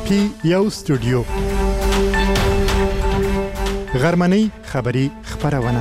پی یو سټوډیو غرمنۍ خبری خبرونه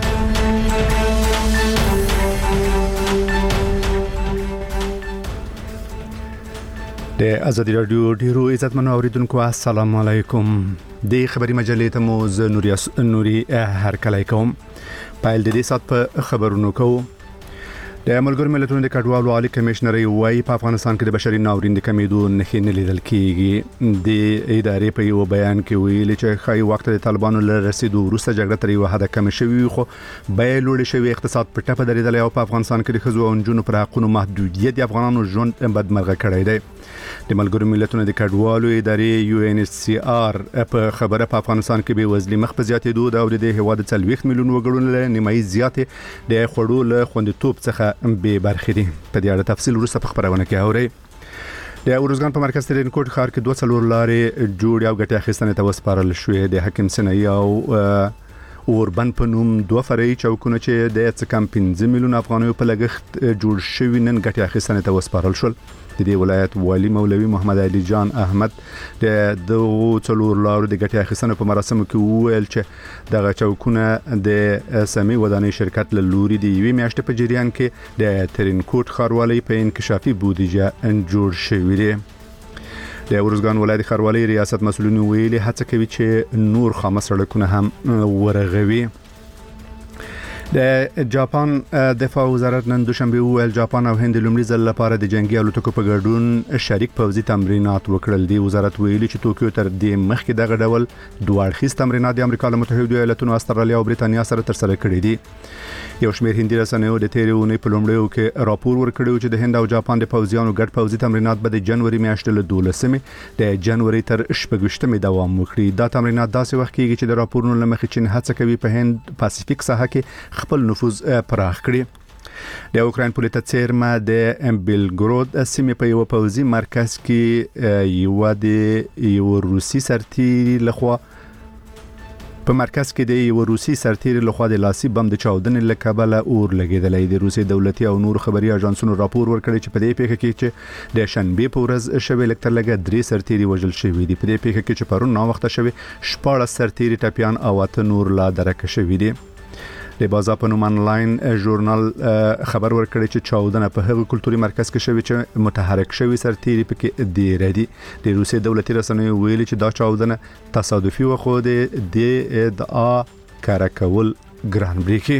د ازادي رادیو ډیرو عزتمنو اوریدونکو السلام علیکم د خبری مجلې ته مو ز نوري هر کله کوم پایل د دې سات په خبرونو کوم د ملګرو ملتونو د کډوالو عالی کمشنر وايي په افغانستان کې د بشري ناورین د کمیدو نښې نه لیدل کیږي د ادارې په یو بیان کې ویلي چې خای وخت د طالبانو له رسیدو وروسته جګړه تر یو حد کم شوی خو به لوړ شوی اقتصاد په ټپه درېدل او په افغانستان کې د خزو او نجونو پر حقوقو محدودیت د افغانانو ژوند بدمرغه کړی دی د ملګرو ملتونو د کډوالو ادارې UNHCR په خبره په افغانستان کې به وزلي مخ په زیاتېدو د اورېدې هوا د 40 میلیون وګړو له نیمایي زیاتې د خړو له خوندیتوب څخه به برخې دي په دې اړه تفصیل وروسته په خبرونه کې اوري د اورزګان په مرکز ترینکوټ ښار کې 2 څلور لارې جوړ او ګټه اخیستنې ته وسپارل شوې د حکیم سنئی او اوربن په نوم 2 فرعي چوکونه چې د څکم 15 میلیون افغانیو په لګښت جوړ شوی نن ګټه اخیستنې ته وسپارل شول د دې ولایت والی مولوي محمد علي جان احمد د څلور لارو د ګټه اخیستنې په مراسمو کې وویل چې دغه چوکونه د سمي ودانۍ شرکت له لوري د یوې میاشتې په جریان کې د ترینکوټ ښاروالۍ په انکشافي بودیجه جوړ شوی دی د اورزګان ولایت ښاروالۍ ریاست مسؤلین ویلي هڅه کوي چې نور خامه سړکونه هم ورغوي د جاپان دفاع وزارت نن دوشنبه ویل جاپان او هند لومړي ځل لپاره د جنگي الوتکو په ګډون شریک پوځي تمرینات وکړل دی وزارت ویلي چې توکیو تر دې مخکې دغه ډول دوه اړخیز تمرینات د امریکا له متحده ایالاتونو استرالیا او بریتانیا سره ترسره کړي دي یو شمېر هندي رسنیو د تیرونې په لومړیو کې راپور ورکړی چې د هند او جاپان د پوځیانو ګډ پوځي تمرینات به د جنوري میاشتې له 12مې د جنوري تر 18مې دوام وکړي دا تمرینات داسې وخت کېږي چې د راپورونو لمخې چین هڅه کوي په هند پاسفیک ساحه کې خپل نفوذ پراخ کړي د اوکراین پولیټه څیرمه د بیلګرود سیمې په یو پوځي مرکز کې یو روسي سرتیري لخوا په مرکز کې د یو روسي سرتیري لخوا د لاسي بم د چاودنې له کبله اور لګیدلې د روسي دولتي او نور خبري اژانسونو راپور ورکړی چې په دې پیښه کې چې د شنبه په ورځ شوی لکتر لګه 3 سرتیري وژل شوی دي په دې پیښه کې چې پرون نو وخت شوی 14 سرتیري ټپيان او 8 نور لا درک شوی دي د بازار په نوم انلاین ژورنال خبر ورکړی چې چاودنه په هغه کلتوري مرکز کې شوی چې متحرک شوی سرتیري پکې دی ردی د روسي دولتي رسنیو ویلي چې دا چاودنه تصادفي و خو د ادعا کارکول ګران بریکي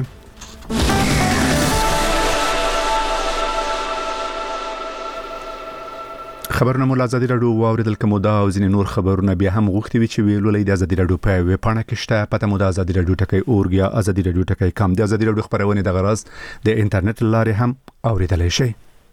خبرونه مول ازادي رادیو واوریدل کوم دا او ځینې نور خبرونه بیا هم غوښتي وي چې ویلولې د ازادي رادیو په ویب پاڼه کې شته پته مو د ازادي رادیو ټکی اورګیا ازادي رادیو ټکی کم د ازادي رادیو خبرونه د غرض د انټرنیټ لارې هم اوریدلای شي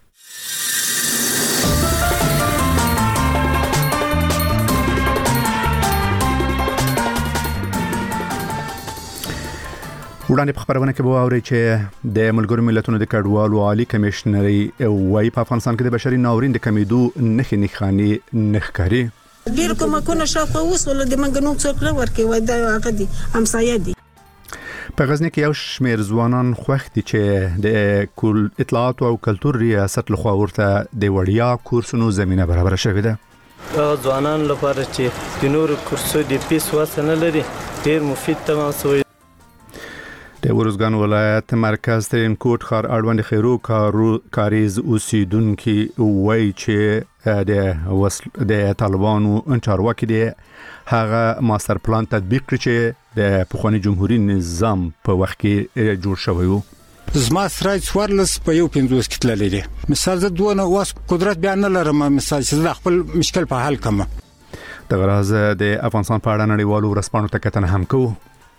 وړاندې په خبرونه کې به اوري چې د ملګرو ملتونو د کډوالو عالی کمشنر وايي په افغانستان کې د بشري ناورین د کمیدو نښې نښکاري ډیر کومه شاوخوا اوس ول د منګنو څوک نه ورکي وای دا هغه دي همسایه دي په غزنی کې یو شمېر ځوانان خوښ دي چې د اطلاعات او کلتور ریاست لخوا ورته د وړیا کورسونو زمينه برابر شوې ده ځوانان لپاره چې د نور کورسو د پیس واسنه لري ډیر مفید تمام د اورزګان ولایت مرکز ترینکوټ ښار اړوند خیرو کاریز اوسیدونکو وایي چې د طالبانو چارواکي دی هغه ماستر پلان تطبیق کړي چې د پخوانی جمهوریت نظام په وخت کې جوړ شوی و زما سره څوارلس په یو 50 کې تللی دی مثال زه دوه واس قدرت بیان نه لرم مثال چې خپل مشکل په حل کړم د غرض د افغانستان په اړه نړیوالو ورسپانو ته کتنه هم کوو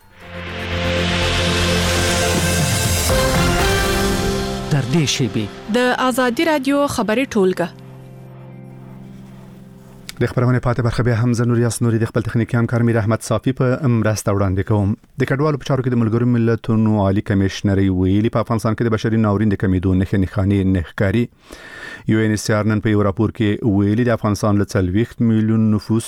تر دې شیبې د ازادي رادیو خبري ټولګه د خبرونه پاتې برخه به حمزه نوریاس نوري د خپل تخنیکی همکار میر احمد صافي په مرسته وړاندې کوم د کډوالو په چارو کې د ملګرو ملتونو عالی کمشنري ویلي په افغانستان کې د بشري ناورین د کمیدو نښانې ښکاري. UNHCR نن په یو راپور کې ویلي د افغانستان له 40 میلیون نفوس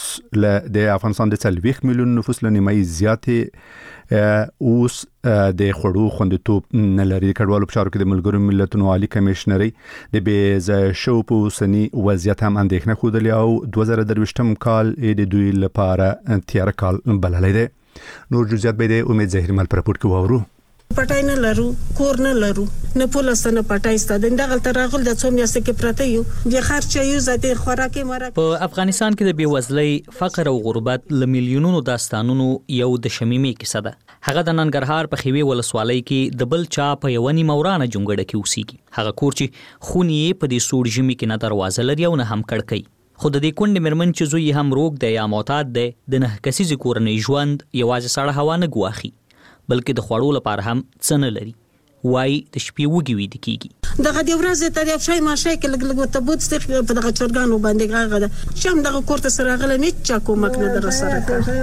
له نیمایي زیاتې اوس د خړو خوندیتوب نه لري. کډوالو په چارو کې د ملګرو ملتونو عالی کمشنري د بې شو په سني وضعیت هم اندېښنه خوده او 2023 کال د دوی لپاره تیار کال بللی دی. نور جزئیات به د امید زهیر مل پر راپور کې وورو. پټای نه لرو، کور نه لرو، نه پولیسونه پټای ستاد دغه ترغل د څوم یاسته کې پراته یو د خرچ یو ذاتي خوراکي مرکه. په افغانستان کې د بیوزلۍ، فقر او غربت ل میلیونونو داستانونو یو د شمیمې کیسه ده. هغه د ننګرهار په خوي ولسوالۍ کې د بل چا په یو نیم اورانه جونګړه کې اوسېږي. هغه کور چې خونی په دې سوړ ژمي کې نه دروازه لري او نه هم کړکۍ. خو د دې کونډې مرمن چې زوی هم روغ دی یا معتاد دی د 9 کسیزې کورنۍ ژوند یوازې سړه هوا نه ګواخي بلکې د خوړو لپاره هم څه نه لري. وای د شپې وږي ویده کیږي. دغه د ورځې ته د شای ماشای کې لګ ته بوت ستخ په دغه چرګانو باندې غاغه ده شم دغه کورته سره غل نه چا کومک نه در سره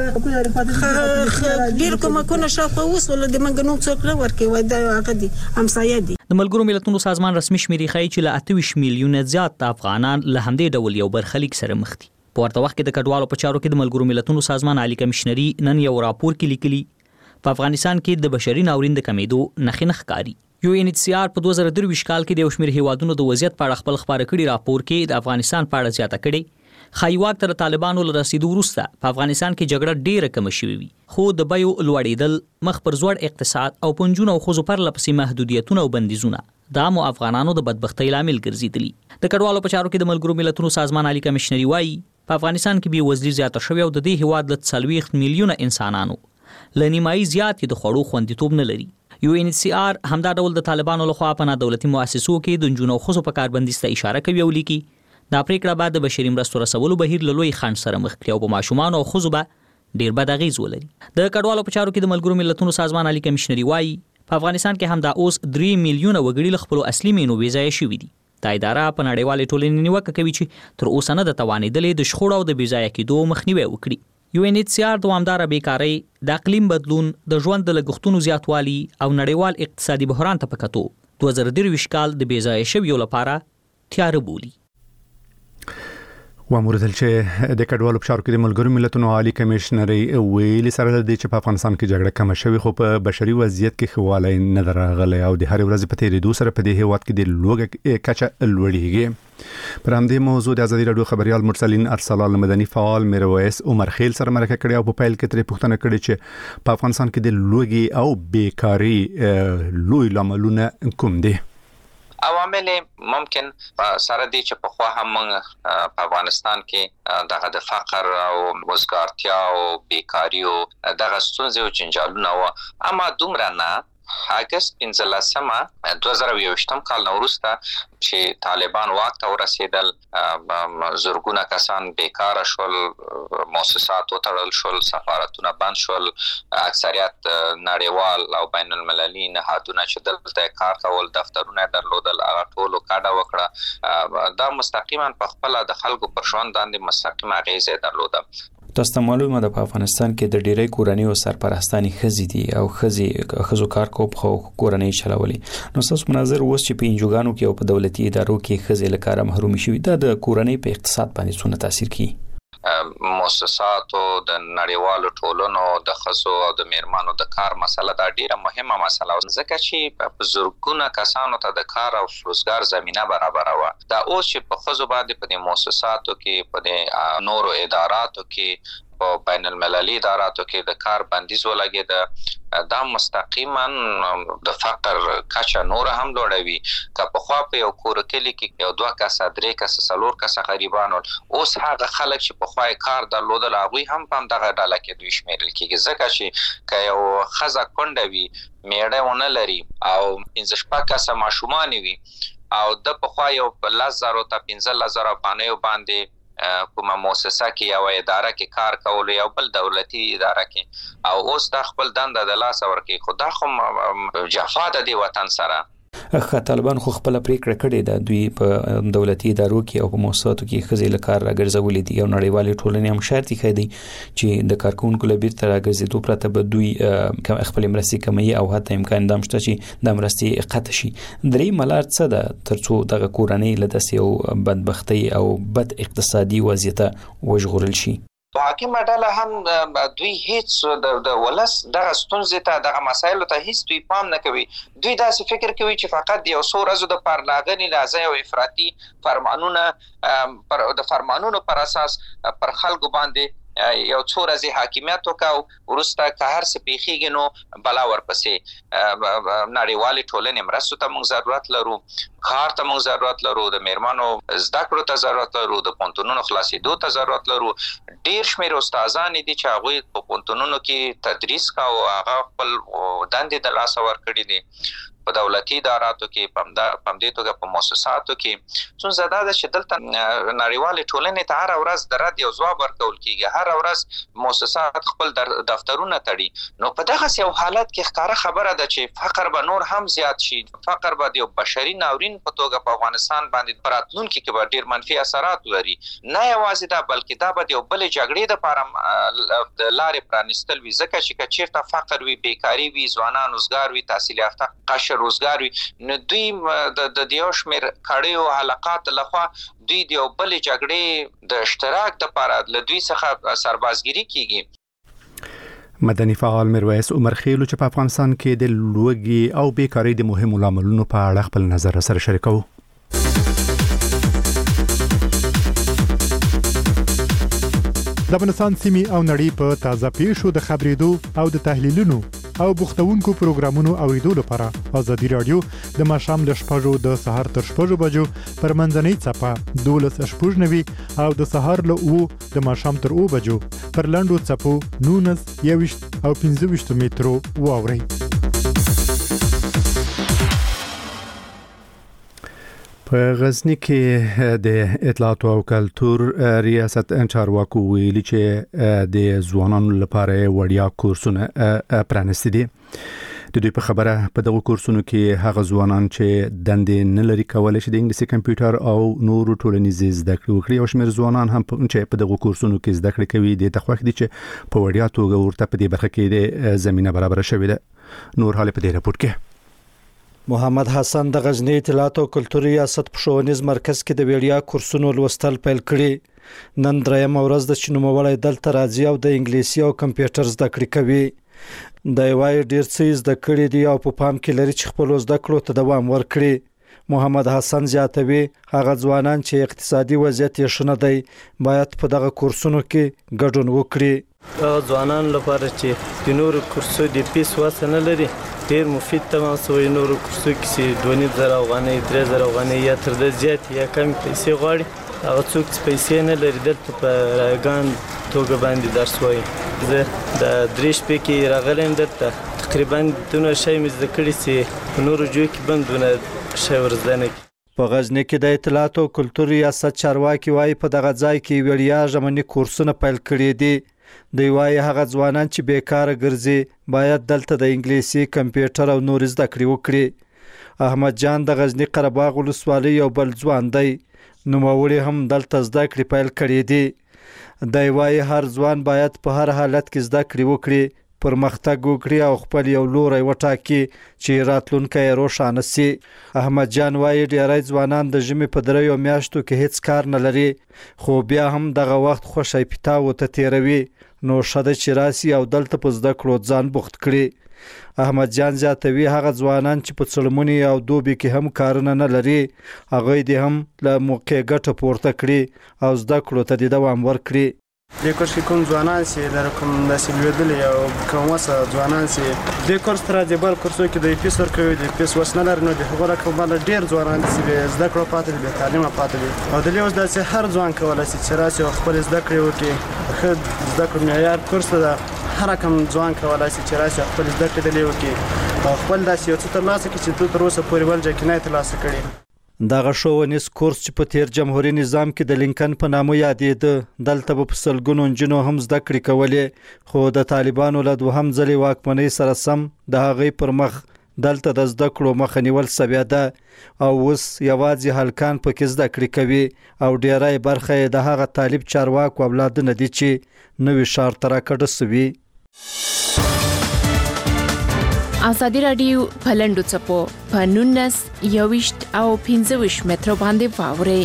ډیر کومکونه شاوخوا اوس ول د منګنو څوک ورکي وای د هغه دي همسایه دي. د ملګرو ملتونو سازمان رسمي شمیرې ښیي چې له 28 میلیونه زیات افغانان له همدې ډول یو برخلیک سره مخ دي. په ورته وخت کې د کډوالو په چارو کې د ملګرو ملتونو سازمان عالی کمشنري نن یو راپور کې لیکلي په افغانستان کې د بشري ناورین د کمیدو نښې ښکاري. UNHCR په 2023 کال کې د شمیر هیوادونو د وضعیت په اړه خپل خبره کړي راپور کې د افغانستان په اړه زیاته کړي خایواک تر طالبانو له رسیدو وروسته په افغانستان کې جګړه ډیره کم شوې وي خو د بیو لوړېدل مخ پر زوړ اقتصاد او پنځونه او خزو پر لپسې محدودیتونه او بندیزونه دا مو افغانانو د بدبختۍ لامل ګرځېدلي. د کډوالو په چارو کې د ملګرو ملتونو سازمان عالی کمشنري وایي په افغانستان کې به وزلي زیاته شوې او د دې هیواد له 40 میلیونه انسانانو لنیمایي زیات د خوړو خوندیتوب نه لري. UNHCR همدا ډول د طالبانو لخوا په نادولتي مؤسسو کې د جنونو خصو په کاربندیز ته اشاره کوي او لیکي دا پریکړه بعد د بشري مرستو رسولو بهیر له لوی خنډ سره مخ کړي او په ماشومان او خصو به ډیر بد اغیز ولري. د کډوالو په چارو کې د ملګرو ملتونو سازمان عالی کمشنري وایي په افغانستان کې همدا اوس 3 میلیونه وګړي له خپل اصلي مینو ویزای شوي دي. دا اداره په نړیوالې ټولنې نیوکه کوي چې تر اوسه نه د توانېدلې د شخړو او د بیځایه کېدو مخنیوي وکړي. UNHCR دوامداره بیکاری، د اقلیم بدلون، د ژوند د لګښتونو زیاتوالی او نړیوال اقتصادي بحران ته په کتو 2023 کال د بیځایه شویو لپاره تیار بولی. واموردل چې د کډوالو په چارو کې د ملګرو ملتونو عالی کمشنري ویلي سره د چې په افغانستان کې جګړه کم شوي خو په بشري وضعیت کې خواله نه درغله او د هر ورځ په تیریدو سره په دې هیواد کې د لوګ کچه لوړیږي. پر همدې موضوع د ازادي رادیو خبريال مرسلین ارسلان مدني فعال میرویس عمر خیل سره مرکه کړې او په پیل کې ترې پوښتنه کړې چې په افغانستان کې د لوګي او بیکاری لوی لاملونه کوم دي. عوامل ممکن سره دي چې په خوا هم په افغانستان کې دغه د فقر او وزګارتیا او بیکاری او دغه ستونزې او جنجالونه و اما دومره نه. اگست 15 2023 کال وروسته چې طالبان واک ته ورسېدل زورګونه کسان بیکار شول، مؤسسات وتړل شول، سفارتونه بند شول، اکثریت نړیوال او بین المللي نهادونه چې دلته کار کول دفترونه درلودل هغه ټولو کډه وکړه. دا مستقیما په خپل د خلکو پر ژوند باندې مستقیم اغیزه درلوده. تاسو ته معلومه ده په افغانستان کې د ډیری کورنۍ او سرپرستاني خزي دي او خزو کار کوي خو کورنۍ چلولي. نو تاسو مناظر اوس چې په انجوګانو کې او په دولتي ادارو کې خزي له کار محروم شي دا د کورنۍ په اقتصاد باندې څونه تاثیر کوي؟ مؤسسات او د نړیوالو ټولنو د خزو او د میرمنو د کار مسله دا ډیره مهمه مسله ځکه چې زورګونه کسانو ته د کار او روزګار زمينه برابروه. دا اوس چې په خزو باندې په مؤسساتو کې په نورو اداراتو کې په بین المللي اداراتو کې د کار بندیز ولګید دا مستقیما د فقر کچه نور هم لوړوي. که په خوا په یو کور کې لیکي یو 2 کسه 3 کسه 4 کسه غریبانو اوس هغه خلک چې په خوا کار درلودل هغه هم په دغه ډله کې دوی شمیرل کیږي ځکه چې که یو خزه کونډه وي میړه ونه لري او 15 کسه ماشومان وي او د په خوا یو 10,000 ته 15,000 باندې باندې کومه مؤسسه کې یا اداره کې کار کول یا بل دولتي اداره کې او اوس د خپل دنده د لاس ورکې خدا خو جفا د دی وطن سره طالبان خو خپل پریکړه کړې ده دوی په دولتي ادارو کې او په مؤسساتو کې خزې لکار راګرځولې دي او نړیوالې ټولنې هم شرط کوي چې د کارکونکو لبیر تر راګرځېدو پرته به دوی خپل مرستې کموي او حتی امکان دام شته چې د مرستې قطع شي. درې ملار څه ده ترڅو دغه کورنۍ له داسې یو بدبختۍ او بد اقتصادي وضعیت وژغورل شي. حاکم ډله هم دوی هیڅ د ولس دغه ستونزې ته دغه مسایلو ته هیڅ دوی پام نه کوي. دوی داسې فکر کوي چې فقط یو څو ورځې د پارلاغنې لازم او افراطي د فرمانونو پر اساس پر خلکو باندې یو څو ورځې حاکمیت وکاو ورسته که هر څه پیښیږي نو بلا ورپسې نړیوالې ټولنې مرستو ته موږ ضرورت لرو، کار ته موږ ضرورت لرو، د میرمنو زده کړو ته ضرورت لرو، د پونتونونو خلاصېدو ته ضرورت لرو. ډیر شمېر استادان دي چې هغوی په پونتونونو کې تدریس کوي، هغه خپل دندې د لاسه ورکړي دي په دولتي اداراتو کې، په همدې توګه په مؤسساتو کې. څنګه دا ده چې دلته نړیوالې ټولنې ته هر ورځ د رد یو ځواب ورکول کیږي، هر ورځ مؤسسات خپل دفترونه تړي. نو په دغه یو حالت کې ښکاره خبره ده چې فقر به نور هم زیات شي، فقر به د یو بشري ناورین په توګه په افغانستان باندې په راتلونکي کې به ډیر منفي اثرات لري. نه یوازې دا بلکې دا به د یو بلې جګړې دپاره د لارې پرانیستل وي، ځکه چې که چېرته فقر وي، بیکاري وي، ځوانان روزګار وي، تحصیل یافته روزګار وي، نو دوی د یو شمېر کړیو حلقات لخوا دوی د یو بلې جګړې د اشتراک دپاره له دوی څخه سربازګیري کیږي. مدني فعال میرویس عمر خیلو چې په افغانستان کې د لوږې او بیکارۍ د مهمو لاملونو په اړه خپل نظر سره شریکو. د افغانستان سیمې او نړۍ په تازه پیښو د خبرېدو او د تحلیلونو او بوختونکو پروګرامونو اوریدو لپاره ازادي رادیو د ماښام ل 6 د سهار تر 6 بجو پر منځنۍ صفه 12:09 او د سهار ل 9 د ماښام تر 9 بجو پر لاندو صفو 19 او 15 مترو واوري. په غزنی کې د اطلاعات او کلتور ریاست چارواکو ویلي چې د ځوانانو لپاره وړیا کورسونه پرانیستي دي. د دوی په خبره په دغه کورسونو کې هغه ځوانان چې دندې نه لري کولای شي د انګلیسي کمپیوټر او نورو ټولنیزې زده کړې وکړي، او شمېر ځوانان هم چې په دغه کورسونو کې زده کړې کوي د تخوښ دي چې په وړیا توګه ورته په دې برخه کې د زمينه برابر شوې ده. نور حال په دې راپور کې محمد حسن د غزنی اطلاعات او کلتور ریاست په ښوونیز مرکز کې د ویډیا کورسونو لوستل پیل کړي. نن دریم ورځ د چنوموړی دلته راځي او د انګلیسي او کمپیوټر زده کړې کوي. د وای ډیر څه زده کړې دي او په پام کې لري چې خپل زده کړو ته دوام ورکړي. محمد حسن زیاتوي هغه ځوانان چې اقتصادي وضعیت یې ښه نه دی باید په دغه کورسونو کې ګډون وکړي. ځوانان لپاره چې د نورو کورسو د پیس واسه نه لري ډیر مفید تمام سوی. نورو کورسو کې 2,500 افغانۍ 3,000 افغانۍ یا تر دې زیات یا کم پیسې غواړي، هغه څوک چې پیسې نه لري دلته په رایګان توګه باندې درس وایي. زه د 3 شپې کې راغلم دلته، تقریبا دونه شی مې زده کړي چې په نورو جو کې بندونه شی ورزده نه کړي. په غزنی کې د اطلاعات او کلتور ریاست چارواکي وایي په دغه ځای کې وړیا ژمني کورسونه پیل کړي دي. دوی وایي هغه ځوانان چې بیکاره ګرځي باید دلته د انګلیسي کمپیوټر او نور زده کړې وکړي. احمد جان د غزنی قرهباغ ولسوالۍ یو بل ځوان دی، نوموړی هم دلته زده کړې پیل کړي دي. دوی وایي هر ځوان باید په هر حالت کې زده کړې وکړي، پرمختګ وکړي او خپل یو لوری وټاکي چې راتلونکی روښانه شي. احمد جان وایي ډیری ځوانان د ژمي په 3 میاشتو کې هیڅ کار نه لري، خو بیا هم دغه وخت خوشی پیتاو ته تیروي، نو شاده چې راسي او دلته په زده کړو ځان بوخت کړي. احمد جان زیاتوي هغه ځوانان چې په څلمونی او دوبي کې هم کارونه نه لري هغه دې هم له موقع ګټه پورته کړي او زده کړو ته دوام ورکړي. د کورس کې کوم ځوانان چې د کوم داسې لویدلي او کوم وسه ځوانان چې د کورس تر دې بل کورسو کې د پیس ورکوي د پیس وسنه لري، نو د هغه کومه ډیر ځوانان چې زده کړو پاتې دي، تعلیمه پاتې دي، او د لیوز داسې هر ځوان کولای شي چې راسي خپل زده کړې وکړي. خو زده کړو معیار کورس ده، هر کوم ځوان کولای شي چې راسي خپل زده کړې دلی وکړي او خپل داسې یو څه ترلاسه کړي چې تر اوسه پورې ولجه کې نه ترلاسه کړي. دغه ښوونیز کورس چې په تیر جمهوریت نظام کې د لینکن په نامه یادېده دلته په سلګونو نجونو هم زده کړې کولې، خو د طالبانو له دوهم ځلې واکمنۍ سره سم د هغې پر مخ دلته د زده کړو مخه نیول سوي ده او اوس یوازې هلکان پکې زده کړې کوي او ډیری برخه د هغه طالب چارواکو اولادونه دي چې نوې شهر ته راکړه سوي. ازادي رادیو په لنډو څپو په 19 21 او 25 مترو باندې واوري.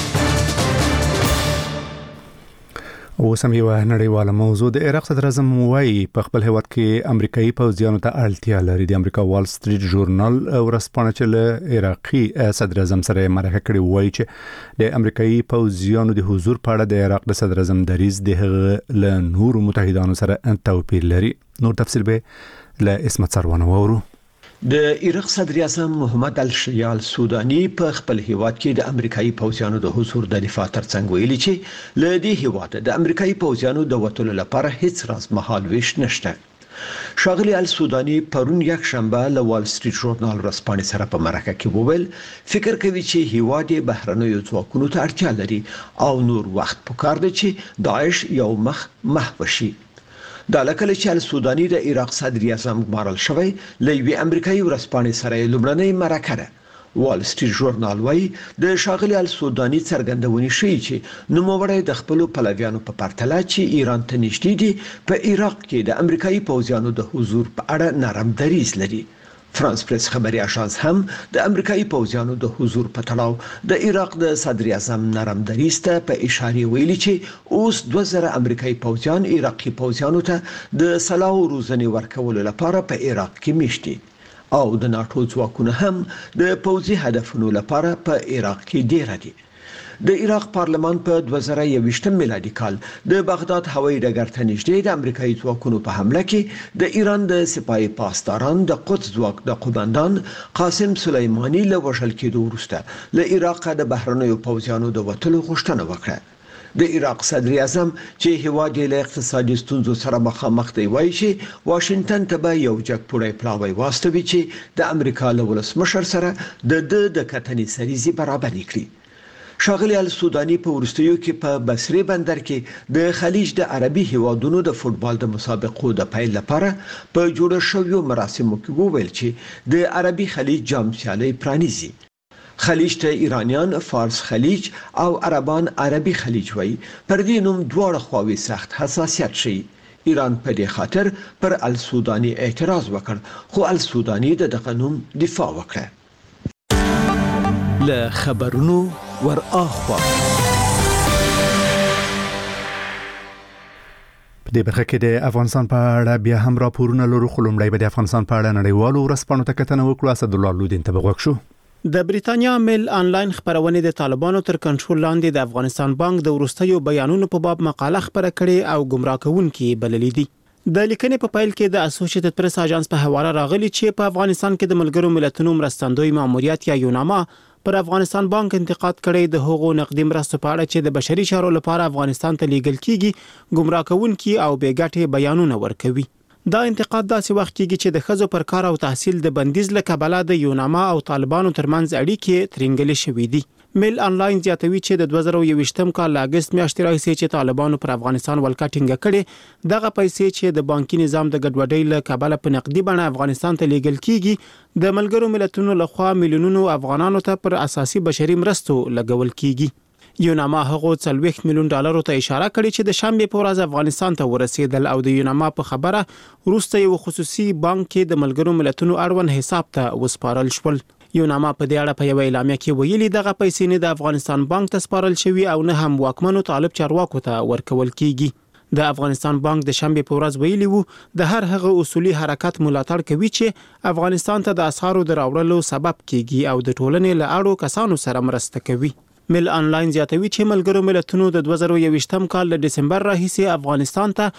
اوس هم یو نړیواله موضوع د عراق صدر اعظم وايي په خپل هیواد کې امریکایي پوځیانو ته اړتیا لري. د امریکا وال سټریټ ژورنال ورسپانه چې له عراقي صدر اعظم سره مرکه کړې وایي چې د امریکایي پوځیانو د حضور په اړه د عراق د صدر اعظم دریځ د هغه له نورو متحدانو سره توپیر لري. نور تفصیل به له اسمت سروانه وورو. د عراق صدر اعظم محمد الشيع السوداني په خپل هیواد کې د امریکایي پوځیانو د حضور د دفاع ترڅنګ ویلي چې له دې هیواد د امریکایي پوځیانو د وټولو لپاره هیڅ راز مهال ویش نشته. شاغلی السوداني پرون یک شنبه له وال سټریټ ژورنال ورسپانې سره په مرکه کې وویل فکر کوي چې هیواد بهرنیو ځواکونو ته اړتیا لري او نور وخت پکار دی چې داعش یو محو شي. دا لکه چې السوداني د عراق صدر اعظم ګمارل شوی لوی امریکایي ورسپانې سره لومړنۍ مرکه ده. وال سټریټ ژورنال وايي د شاغلی السوداني څرګندونې شي چې نوموړی د خپل پلویانو په پرتله چې ایران ته نږدې دي په عراق کې د امریکایي پوځیانو د حضور په اړه نرم دریځ لري. فرانس پریس خبري اژانس هم د امریکایي پوځیانو د حضور په تړاو د عراق د صدر اعظم نرم دریځ ته په اشاره ویلي چې اوس 2000 امریکایي پوځیان عراقي پوځیانو ته د سلاح او روزنې ورکولو لپاره په عراق کې میشتي او د ناتو ځواکونه هم د پوځي هدفونو لپاره په عراق کې ډیر دي. د عراق پارلمان په 2021 میلادي کال د بغداد هوایي ډګر ته نږدې د امریکایي ځواکونو په حمله کې د ایران د سپایي پاسداران د قدس ځواک د قوماندان قاسم سلیمانی له وژل کېدو وروسته له عراق د بهرنیو پوځیانو د وټلو غوښتنه وکړه. د عراق صدر اعظم چې هیواد یې له اقتصادي ستونزو سره مخامخ دی وایي چې واشنگټن ته به یو جګپوړی پلاوی واستوي چې د امریکا له ولسمشر سره د کتنې سریزي برابر کړي. شاغلی السوداني په ورستیو کې په بصری بندر کې د خلیج د عربي هیوادونو د فوتبال د مسابقو د پیل لپاره په جوړ شویو مراسمو کې وویل چې د عربي خلیج جام سیالي پرانیزي. خلیج ته ایرانیان فارس خلیج او عربان عربي خلیج وایي. پر دې نوم دواړه خواوې سخت حساسیت شي. ایران په دې خاطر پر السوداني اعتراض وکړ خو السوداني دغه نوم دفاع وکړه. له خبرونو ور اخوا په دې برخه کې د افغانستان په اړه بیا هم راپورونه لرو. خلومړی به د افغانستان په اړه نړیوالو ورسپانو ته کتنه وکړو. اسد الله لودین ته بغوښ شو. د بریتانیا میل آنلاین خبرونه د طالبانو تر کنټرول لاندې د افغانستان بانک د ورستیو بیانونو په باب مقاله خبره کړې او گمراه کوونکې بللې دي. د لیکنې په پایل کې د اسوسییټډ پریس اژانس په حواله راغلی چې په افغانستان کې د ملګرو ملتونو مرستندوی ماموریت یا یوناما پر افغانستان بانک انتقاد کړي د هغو نقدي مرستو په اړه چې د بشري چارو لپاره افغانستان ته لیږل کیږي گمراه کوونکي او بیګټې بیانونه ورکوي. دا انتقاد داسې وخت کېږي چې د خزو پر کار او تحصیل د بندیز له کبله د یوناما او طالبانو ترمنځ اړیکې ترنګلې شوې دي. میل آنلاین زیاتوي چې د 2021م کال اگست میاشتې راهیسې چې طالبانو پر افغانستان ولکه ټینګه کړې دغه پیسې چې د بانکي نظام د ګډوډۍ له کبله په نقدي بڼه افغانستان ته لیږل کیږي د ملګرو ملتونو لخوا میلیونونو افغانانو ته پر اساسي بشري مرستو لګول کیږي. یوناما هغه 40 میلیون ډالر ته اشاره کړې چې د شنبه په ورځ افغانستان ته ورسېدل او د یوناما په خبره وروسته یو خصوصي بانک کې د ملګرو ملتونو اړوند حساب ته وسپارل شول. یوناما په دې اړه په یو اعلامیه کې ویلي دغه پیسې نه د افغانستان بانک ته سپارل شوی او نه هم واکمنو طالب چارواکو ته ورکول کیږي. د افغانستان بانک د شنبه په ورځ ویلي وو د هر هغه اصولي حرکت ملاتړ کوي چې افغانستان ته د اسعارو دراوړلو سبب کیږي او د ټولنې له اړو کسانو سره مرسته کوي. میل آنلاین زیاتوي چې ملګرو ملتونو د 2021م کال د دسمبر راهیسې افغانستان ته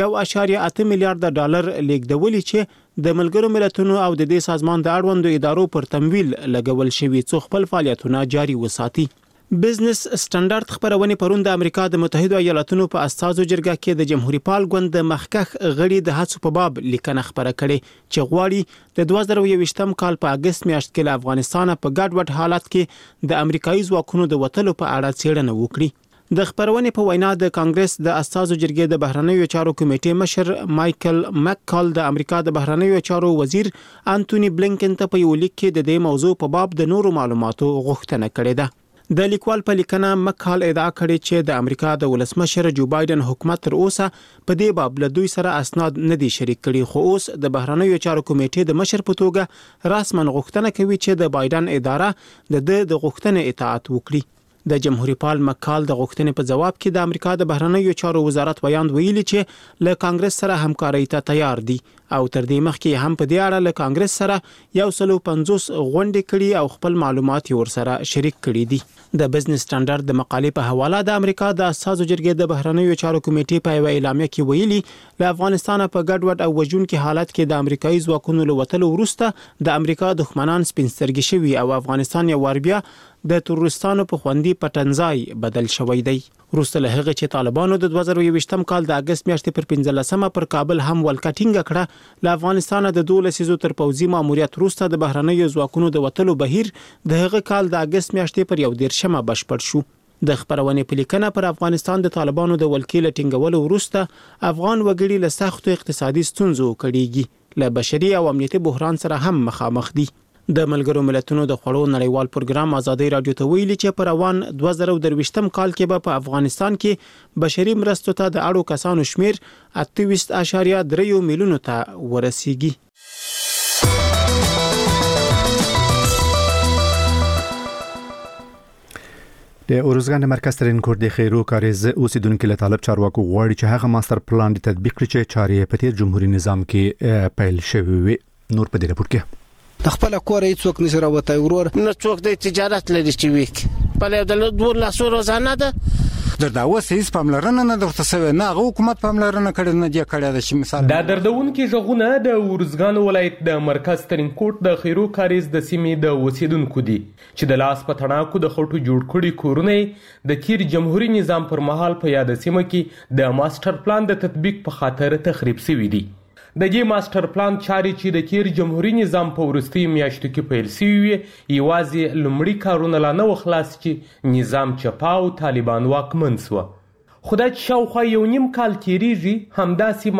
1.8 میلیارډ ډالر لیږدولي چې د ملګرو ملتونو او د دې سازمان د اړوندو ادارو پر تمویل لګول شوی څو خپل فعالیتونه جاري وساتي. بزنس سټانډرډ خبرونه پرون د امریکا د متحده ایالاتونو په استازو جرګه کې د جمهوریت پال ګوند د مخکخ غړي د هڅو په باب لیکنه خبره کړي چې غواړي د 2021م کال په اگست میاشت کې له افغانستان په ګډوډ حالت کې د امریکایي ځواکونو د وټلو په اړه څېړنه وکړي. د خبرونې په وینا د کانګرس د اساسو جرګې د بهرنیو چارو کمیټې مشر مایکل مککال د امریکا د بهرنیو چارو وزیر انټونی بلینکن ته په یو لیک کې د دې موضوع په باب د نورو معلوماتو غوښتنه کړې ده. د لیکوال په لیکنه مککال ادعا کړې چې د امریکا د ولسمشر جو بایدن حکومت تر اوسه په دې باب له دوی سره اسناد نه دي شریک کړي، خو اوس د بهرنیو چارو کمیټې د مشر په توګه رسمن غوښتنه کوي چې د بایدن اداره د غوښتنې اطاعت وکړي. د جمهوریت پال مکال د غوښتنې په جواب کې د امریکا د بهرنیو چارو وزارت بیان ویلي چې له کانګرس سره همکاري ته تیار دي او تر دې مخکې هم په دې اړه له کانګرس سره 150 غونډې کړي او خپل معلومات ورسره شریک کړي دي. د بزنس سټانډرډ د مقالې په حواله د امریکا د اساسو جرګې د بهرنیو چارو کمیټې په اعلامیه کې ویلي له افغانستان په ګډوډ او وژونکي حالت کې د امریکایي ځواکونو له وټلو وروسته د امریکا دښمنان سپینسترګي شوي او افغانستان یو واربیا د تروریستانو په خوندي پټنځای بدل شوی دی. وروسته له هغه چې طالبانو د 2023م کال د اگست میاشتې پر 15مه پر کابل هم ولکټینګ کړه، له افغانستان د 12 تر پوځي ماموریت وروسته د بهرنیو ځواکونو د وټلو بهیر د هغه کال د اگست میاشتې پر 11مه بشپړ شو. د خبرونې په لیکنه پر افغانستان د طالبانو د ولکې لټینګولو وروسته افغان وګړي له سختو اقتصادي ستونزو کړيږي، له بشري او امنیتي بحران سره هم مخامخ دي. د ملګرو ملتونو د خوړو نړیوال پروګرام آزادۍ رادیو ته ویلي چې پر روان 2023م کال کې په افغانستان کې بشري مرستو ته د اړو کسانو شمیر 28.3 میلیون ته ورسیږي. د اورزګان مرکز ترين کور د خیرو کاریز اوسیدونکو له طالب چارواکو غواړي چې هغه ماستر پلان د تطبیق کړي چې چارې په تیر جمهوریت نظام کې پیل شوی وي. نور په دې راپور کې د خپل کور هیڅوک نشي راوته ورور نه څوک د تجارت لري چې ویک په له دور لاسو روزانه ده دا اوسې پاملرنه نه درته سوي نه حکومت پاملرنه کړي نه دی کړي د شي مثال دا دردونکو ژغونه د اورزګان ولایت د مرکز ترين کوټ د خیرو کاریز د سیمې د اوسیدونکو دي چې د لاس په تڼاکو د خټو جوړ کړي کورونه د تیر جمهوریت نظام پر مهال په یاد سیمه کې د ماستر پلان د تطبیق په خاطر تخریب شوی دي. د دې ماستر پلان چاري چې د تیر جمهوریت نظام په ورستي میاشتو کې پیل شوی یوازې لومړی کارونه لا نه وخلاص چې نظام چپاو طالبان واکمن شو. خدای شاوخوا یو نیم کال تیریږي همداسې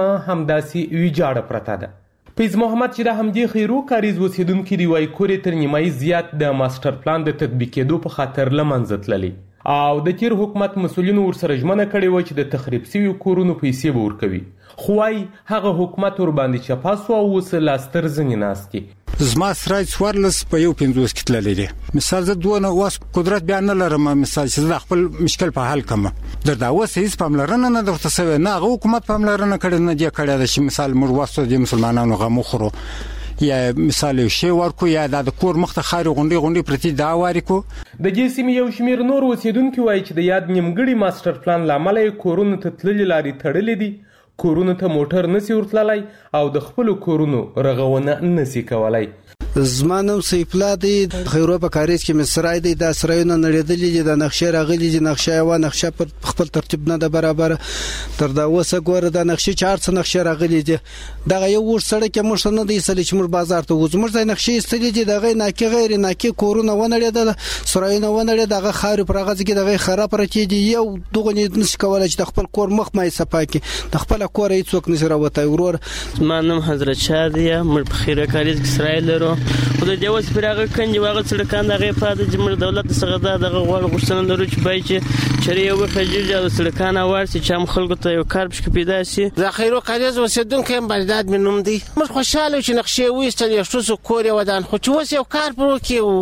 ویجاړه پرته ده. پیز محمد چې د همدې خیرو کاریز اوسیدونکو دی وای کورې تر نیمایي زیات د ماستر پلان د تطبیقېدو په خاطر لمنځه تللی او د تیر حکومت مسولینو ورسره ژمنه کړې و چې د تخریب شویو کورونو پیسې به ورکوي، خو وايي هغه حکومت ور باندې چپاسو او اوس لاستر ځنې ناستي. زما سره څوارلس په یو 50 کې تللی دي. مثال زه دوه واس قدرت بیان نه لرم، مثال چې زه خپل مشکل په حل کوم دردا اوس هیڅ پاملرنه نه درته سوي نه حکومت پاملرنه کړي نه دی کړي د شي مثال موږ واسو د مسلمانانو غمو خورو یا مثال شی ورکو یا د کور مخته خاري غونډي پرتی دا وارکو. د دې سیمې یو شمیر نور اوسیدونکو وایي چې د یاد نیمګړي ماستر پلان لامل کورونو ته تللي لاري تړلې دي، کورونو ته موټر نسی ورتللای او د خپل کورونو رغونه نسی کولای. زمانم سیفلا دی خیرو په کاریز کې مصرای دی د اسرایونو نړیدلې دي د نقشه راغلي دي نقشه یو نقشه پر خپل ترتیب نه د برابر تر دا وسه ګوره د نقشه 4 نقشه راغلي دي دغه یو ور سره کې مړ نه دی سلی چې مړ بازار ته وزمر ځای نقشه استلې دي دغه ناکي غیر ناکي کورونه ونړیدل سرایونه ونړیدل دغه خاري پر غاز کې دغه خراب راکې دي یو دغه نس کولای چې د خپل کور مخ مې صفاکي د خپل کور هیڅوک نشي راوته ورور. زمانم حضرت شادیه مړ په خیره کاریز کې اسرائیل لرو خو د دیوس پرغه کني واغ سړکان دغه پاده جمهور دولت څنګه دغه غوړ غوښتنه لري چې بای چې چری یو خجیج او سړکان ورسي چې هم خلکو ته یو کار بشک پیدا شي. د خیرو کاریز وسیدونکو هم بلداد منوم دي مر خوشاله چې نقشه وېستل یو څه کور ودان خو چې وس یو کار پرو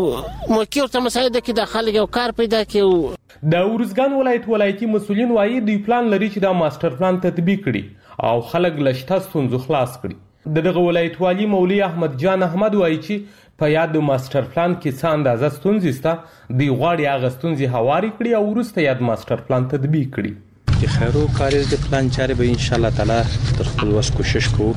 کې مو کې ورته مساعده کې د خلک یو کار پیدا کې. د اورزګان ولایتي مسولین وایي دوی پلان لري چې دا ماستر پلان تطبیق کړي او خلک لشته ستونزو خلاص کړي. دغه ولایتوالي مولوی احمد جان احمد وایي چې په یاد ماستر پلان کې څه اندازه ستونزې سته دی غواړي هغه ستونزې هواري کړي او وروسته یاد ماستر پلان تطبیق کړي. د خیرو کاریز د پلان چارې به ان شاء الله تعالی تر خپل وس کوشش کوو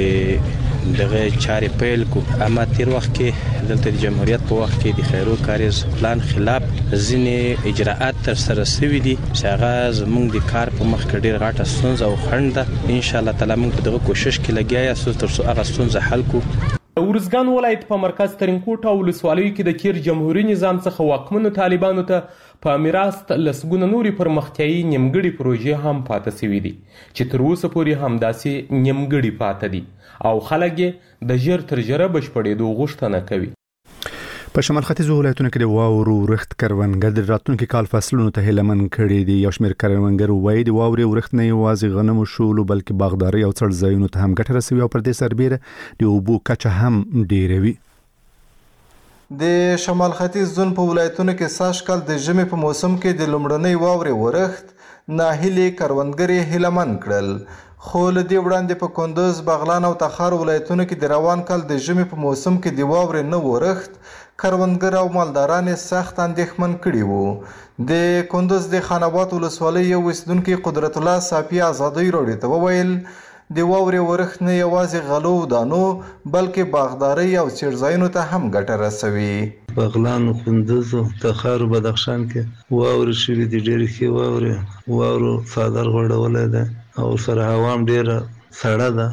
چې دغه چارې پیل کو. اما تیر وخت کې دلته د جمهوریت په وخت کې د خیرو کاریز پلان خلاف ځینې اجراءات تر سره شوي دي چې هغه زموږ د کار په مخ کې ډیر غټه ستونزه او خنډ ده. ان شاء الله تعالی موږ په دغه کوشش کې لګیا یو تر څو هغه ستونزه حل کو. ورزګان ولایت په مرکز ترینکوټ او ولسوالیو کې د کیر جمهوریت نظام څخه واکمنو طالبانو ته په میراث لسګونه نوري پرمختیایي نیمګړي پروژې هم پاتې شوي دي چې تر اوسه پورې همداسې نیمګړي پاتې دي او خلک د ژر تر ژره بشپړېدو غوښتنه کوي. په شمال ختیځو ولایتونو کې د واورو ورښت کروندګر د راتلونکي کال فصلونو ته هیلمن کړي دي. یو شمېر کروندګر وایي د واورې ورښت نه یوازې غنمو شولو بلکې باغداري او څړځایونو ته هم ګټه رسوي او پر دې سربېره د اوبو کچه هم ډېروي. د شمال ختیځ زون په ولایتونو کې سږ کال د ژمي په موسم کې د لومړنۍ واورې ورښت ناهیلي کروندګر هیلمن کړل. خو له دې وړاندې په کندوز، بغلان او تخار ولایتونو کې د روان کال د ژمي په موسم کې د واورې نه ورښت کروندګر او مالداران سخت اندېښمن کړي وو. د کندوز د خاناباد ولسوالۍ یو اوسیدونکي قدرت الله صافي ازادۍ راډیو ته وویل د واورې ورښت نه یوازې غلو دانو بلکې باغداري او څړځایونو ته هم ګټه رسوي. بغلان، کندوز، تخار او بدخشان کې واورې شوي دي، ډېرې ښې واورو څادر غوړولی دی او سره هوا هم ډېره سړه ده.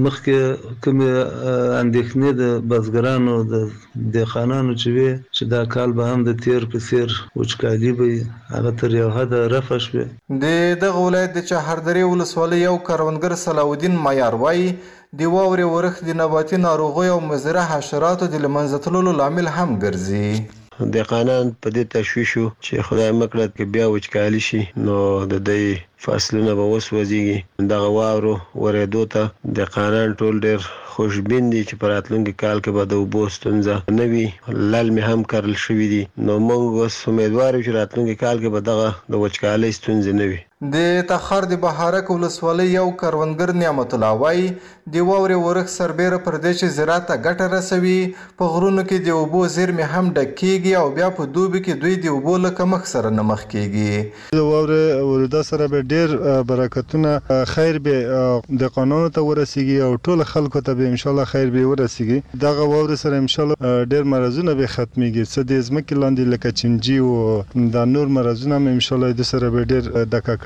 مخکې کومې اندېښنې د بزګرانو د دهقانانو چې وي چې دا کال به هم د تیر په څیر وچکالي به هغه تر یو حده رفع شوې. د دغه ولایت د چهاردرې ولسوالۍ یو کروندګر صلاح الدین معیار وایي د واورې ورښت د نباتي ناروغیو او مضره حشراتو د له منځه تللو لامل هم ګرځي. دهقانان په دې تشویش وو چې خدای مکړه کې بیا وچکالي شي نو د دې فصلونه به وسوځيږي. دغه واورو ورېدو ته دهقانان ټول ډېر خوشبین دي چې په راتلونکي کال کې به د اوبو ستونزه نه وي. للمې هم کرل شوي دي نو موږ اوس امیدوار یو چې راتلونکي کال کې به دغه د وچکالۍ ستونزې نه وي. د تخار د بهارک ولسوالۍ یو کروندګر نعمت الله وایي د واورې ورښت سربېره پر دې چې زراعت ته ګټه رسوي په غرونو کې د اوبو زیرمې هم ډک کیږي او بیا په دوبي کې دوی د اوبو له کمښت سره نه مخ کیږي. د واورې ورېدا سره به ډېر برکتونه خیر به د قانون ته ورسیږي او ټول خلکو ته به ان شاء الله خیر به ورسیږي. دغه واورې سره ان شاء الله ډېر مرزونه به ختميږي. څه د ځمکې لاندې لکه چنجي او د نور مرزونه هم ان شاء الله د سره به ډېر د ککړ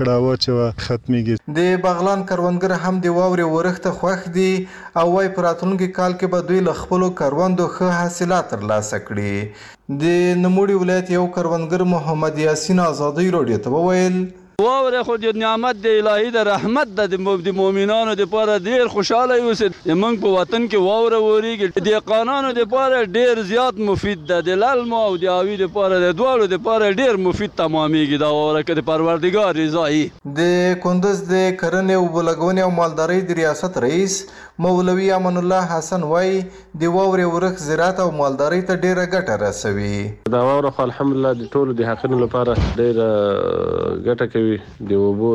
ختميږي. د بغلان کروندګر هم د واورې ورښت خوښ دي او وايي په راتلونکي کال کې به دوی له خپلو کروندو ښه حاصلات ترلاسه کړي. د نوموړي ولایت یو کروندګر محمد یاسین ازادۍ راډیو ته وویل واوره خو د نعمت د الهي د رحمت د مؤمنانو لپاره ډیر خوشاله اوسه. موږ په وطن کې واوره وریږي د قانونو لپاره ډیر زیات مفید ده. د للمو او د اوی لپاره د دوالو لپاره ډیر مفید تمامېږي دا واوره کې د پروردګار رضایي. د کندوز د کرنې او بلګونې او مالدارۍ د ریاست رئیس مولوي امان الله حسن وایي د واورې ورښت زراعت او مالدارۍ ته ډیره ګټه رسوي. دا واوره خو الحمدلله د ټولو د حقونو لپاره ډیره ګټه کوي. د اوبو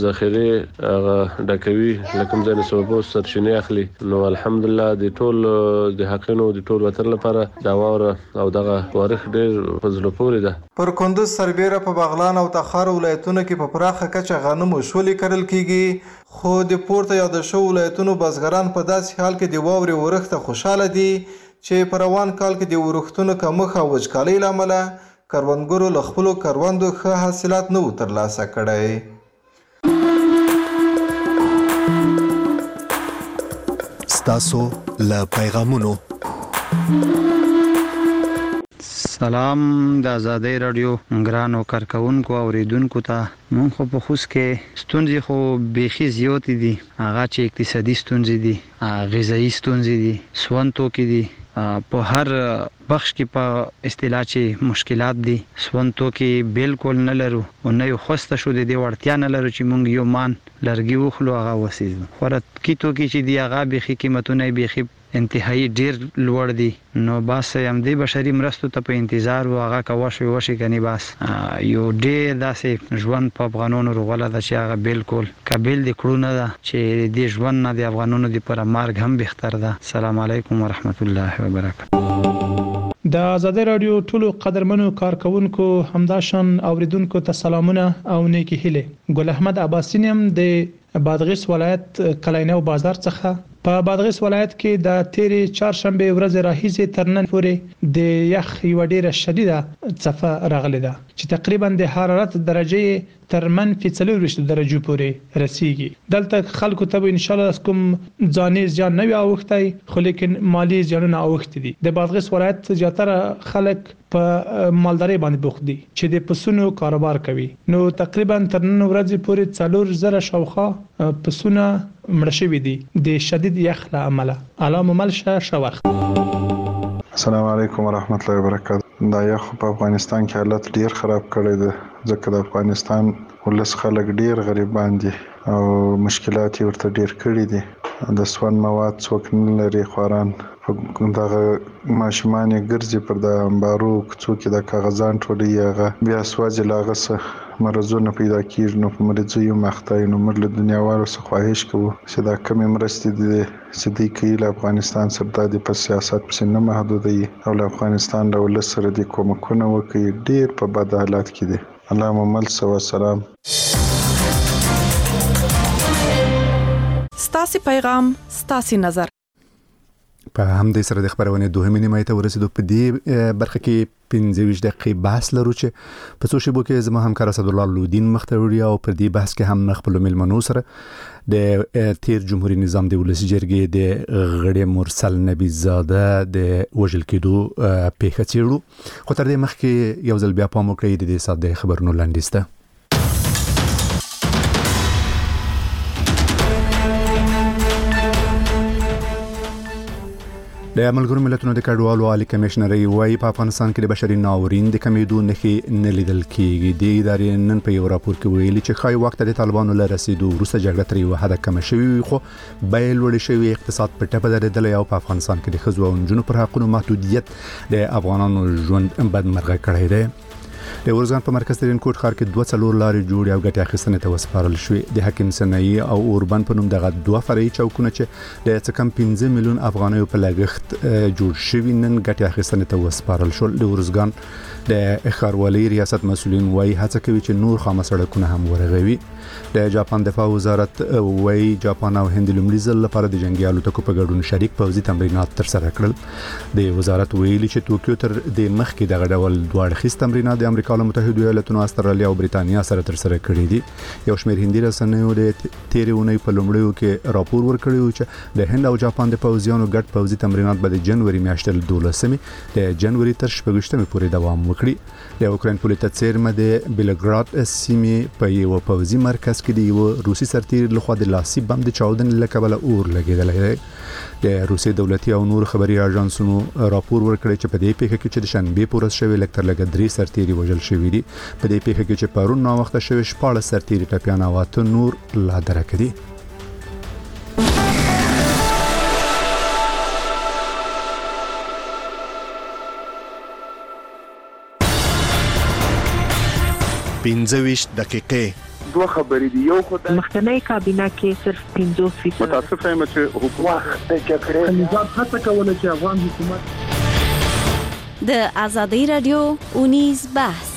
ذخیره هغه ډکوي لکه ځینې سبب سرچینې اخلي نو الحمدلله د ټول د حقونو د ټول وطن لپاره دا واوره او دغه ورښت ډیر فضل پورې ده. پر کندوز سربېره په بغلان او تخار ولایتونو کې په پراخه کچه غنم او شولې کرل کیږي. خو د پورته یاد شو ولایتونو بزګران په داسې حال کې د واورې ورښت خوشاله دي چې په روان کال کې د ورښتونو کمښت او وچکالۍ لامل کروندګرو له خپلو کروندو ښه حاصلات نه و ترلاسه کړی. ستاسو له پیغامونو. سلام د ازادۍ رادیو ګرانو کارکونکو اوریدونکو ته. مونږ خو په خوست کې ستونزې خو بیخي زیاتې دي. هغه چې اقتصادي ستونزې دي، غذایي ستونزې دي، سون توکي دي. په هر بخش کې په اصطلاح چې مشکلات دي. سون توکي بالکل نه لرو او نه یو خوسته شو د دې وړتیا نه لرو چې مونږ یو مان لرګي وخلو هغه وسیزو. خوراکي توکي چې دی هغه بیخي قیمتونه بیخي انتهایی ډیر لوړ دي. نو بس هم د بشري مرستو ته په انتظار و هغه کوښښ وشي کني. بس یو ډیر داسې ژوند په افغانانو رغوله ده چې هغه بالکل قابل دي کړو نه ده چې د ژوند نه د افغانانو لپاره مرګ هم بهتر ده. السلام علیکم ورحمت الله وبرکاته. د ازادۍ رادیو ټولو قدرمنو کارکونکو همداشان اوریدونکو ته سلامونه او نیکی هیله. ګل احمد عباسی نیم د بادغیس ولایت کلینو بازار څخه. په بادغیس ولایت کې د تیرې چهارشنبه ورځ راهیسې تر نن پورې د یخ یو ډیره شدیده څپه راغلې ده چې تقریبا د حرارت درجه تر -40 درجو پورې رسیږي. دلته خلکو ته ان شاء الله کوم ځاني زیان نه وي اوختای، خو لیکن مالی زیانونه اوخت دي. د بادغیس ولایت زیاتره خلک په مالداري باندې بوخت دي چې د پسونو کاروبار کوي. نو تقریبا تر نن ورځې پورې 4000 شاوخوا پسونه مړ شوي دي د شدید یخ له امله. علامه ملشه شوخ. السلام علیکم ورحمت الله وبرکاته. دا یخ په افغانستان کې حالت ډیر خراب کړی دی، ځکه د افغانستان ولس خلک ډیر غریبان دي او مشکلات ورته ډیر کړي دي. د سون مواد څوک نه لري، خواران دغه ماشومان ګرځي پر د امبارو کوڅو کې د کاغذان ټولي هغه بیا سوځي لاغه مرزونه پیدا کیږي. نو په مریضو یو مختای نو موږ له دنیا وارو څخه خواهش کوو چې دا کمی مرستې دي صدیقي له افغانستان سره د په سیاست پسې نه محدودي او له افغانستان له ولس سره د کومکونه وکړي. ډیر په بد حالات کې دي. الله ممل سو سلام. ستاسو پیغام ستاسو نظر. په همدې سره د خبرونه دوهمه نیمه ته ورسېدو. په دې برخه کې 15 دقیقې بحث لرو چې په څو شیبو کې زما همکار اسد الله لودین مختوری او پر دې بحث کې هم خپل ملمنو سره د تیر جمهوریت نظام د ولسی جرګې د غړي مرسل نبی زاده د وجل کېدو پیښه چیرلو. خو تر دې مخکې یو ځل بیا پام وکړئ د دې ساده خبرونو لاندې. د ملګرو ملتونو د کډوالو عالی کمشنري وايي په افغانستان کې د بشري ناورین د کمیدو نښې نه لیدل کېږي. د ادارې نن په یو راپور کې ویلي چې خای وخت د طالبانو له رسیدو وروسته جګړه تر یو حد کم شوې وي، خو بیه لوړ شوی اقتصاد په ټپه درېدلی او په افغانستان کې د ښځو او نجونو پر حقونو محدودیت د افغانانو ژوند بدمرغه کړی دی. د ورزان په مرکز ترین کوټ ښار کې 2 لارې جوړې او ګټې اخیستنې ته وسپارل شوې. د حکیم سنایي او اوربن په نوم دغه 2 فرعي چوکونه چې د څه کم 15 میلیون افغانیو په لګښت جوړ شوي نن ګټې اخیستنې ته وسپارل شول. د ورزګان د ښاروالۍ ریاست مسؤلین وايي هڅه کوي چې نور خامه سړکونه هم ورغوي. د جاپان دفاع وزارت وايي جاپان او هند لومړي ځل لپاره د جنگي الوتکو په ګډون شریک پوځي تمرینات ترسره کړل. د وزارت ویلي چې توکیو تر د مخکې دغه ډول دوه اړخیز تمرینات د امریکا له متحده ایالاتونو، استرالیا او بریتانیا سره ترسره کړي دي. یو شمېر هندي رسنیو د تیرې اونۍ په لومړیو کې راپور ورکړی چې د هند او جاپان د پوځیانو ګډ پوځي تمرینات به د جنوري میاشتې 12 د جنوري تر 14 پورې دوام وکړي. د اوکراین پولیس څیرمه د بیلګراد سیمې په یو پوځي مرکز کې د یو روسي سرتیر لخوا د لاسي بم د چاودنې له کبله اور لګیدلی دی. د روسي دولتي او نور خبري اژانسونو راپور ورکړی چې په دې پیښه کې چې د شنبې پورس شوی لکتر لګ 3 سرتیري وژل شوی دي. په دې پیښه کې چې پرون نو وخت شوی 14 سرتیري ټپيان او 8 نور لا درک دي. پنځويش دقیقې دوه خبرې دي. یو خدای مخکنی کابینه کې صرف 50% متاسف یم چې حکومت د جګړې نظام هڅه کوله چې افغان حکومت د ازادي رادیو اونیز بحث.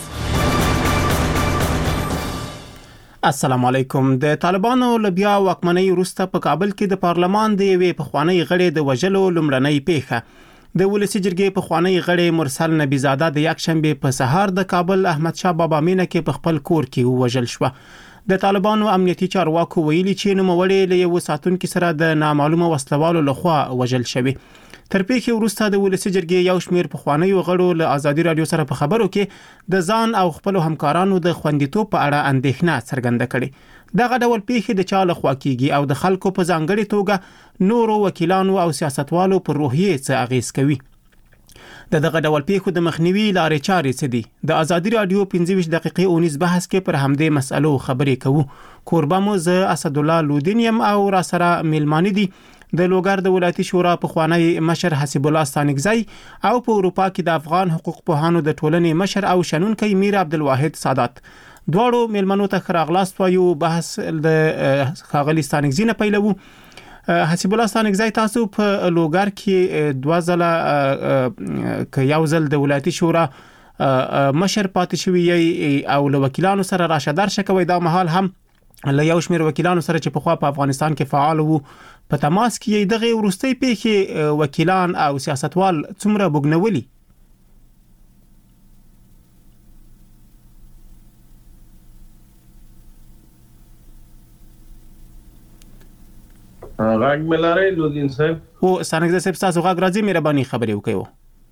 السلام علیکم. د طالبانو لبیا واکمنۍ وروسته په کابل کې د پارلمان د یوې پخوانی غړي د وژلو لومړنۍ پیښه د ولسی جرګې پخوانی غړي مرسل نبی زاده د یکشنبه په سهار د کابل احمد شاه بابا مینه کې په خپل کور کې وژل شو. د طالبانو امنیتي چارواکو ویلي چې نوموړی له یو ساتونکو سره د نامعلومه وسلوالو لخوا وژل شوی. تر پیښې وروسته د ولسی جرګې یو شمېر پخوانی غړو له ازادي رادیو سره په خبرو کې د ځان او خپل همکارانو د خوندیتوب په اړه اندېښنه څرګنده کړې. دغه ډول پیښې د چا لخوا کیږي او د خلکو په ځانګړي توګه نورو وکیلانو او سیاستوالو پر روحیه څه اغیز کوي. دغه ډول پیښو د مخنیوي لارې چارې څه دي؟ د ازادي رادیو 15 دقیقې اونیز بحث کې پر همدې مسألو خبرې کوو. کوربه مو ز اسد الله لودین يم او را سره میلمانی دي د لوګر د ولایتي شورا پخوانی مشر حسیب الله ستانکزی او په اروپا کې د افغان حقوق پوهانو د ټولنې مشر او شنونکی میر عبدالواحد سادات. دواړو میلمنو ته خراغلاست وایو. بحث د خاغلی ستانکزی نه پیلوو. حسیب الله ستانکزی تاسو په لوګر کې 2 ځله ک یو ځل د ولایتي شورا مشر پاتې شوی او له وکیلانو سره راشه درشه کوي. دا مهال هم له یو شمېر وکیلانو سره چې په خوا په افغانستان کې فعال وو په تماس کې دغه ورستۍ پیښې وکیلان او سیاستوال څومره بوګنولي؟ غږ ملاره لودین صاحب او ستانګزای صاحب تاسو غږ راځي مهرباني خبرې وکړئ.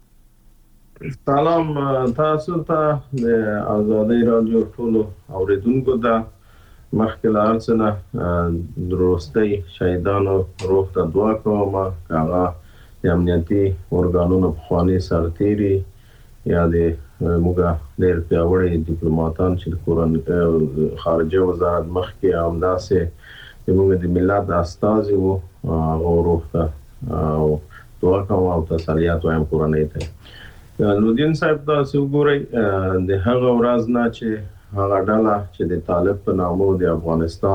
سلام تاسو ته د آزادۍ رادیو ټولو اوریدونکو ته مخکې له هر څه نه د وروستي شهیدانو روح ته دعا کوم. هغه د امنیتي ارګانونو پخواني سرتیري یا د موږ ډېر پیاوړي ډیپلوماټان چې د خارجه وزارت مخکې همداسې موږ د ملت استازي وو هغه روح ته دعا کوم او تسلیت وایم کورنۍ ته. لودین صاحب تاسو ګورئ د هغه ورځ نه چې هغه ډله چې د طالب په نامه د افغانستان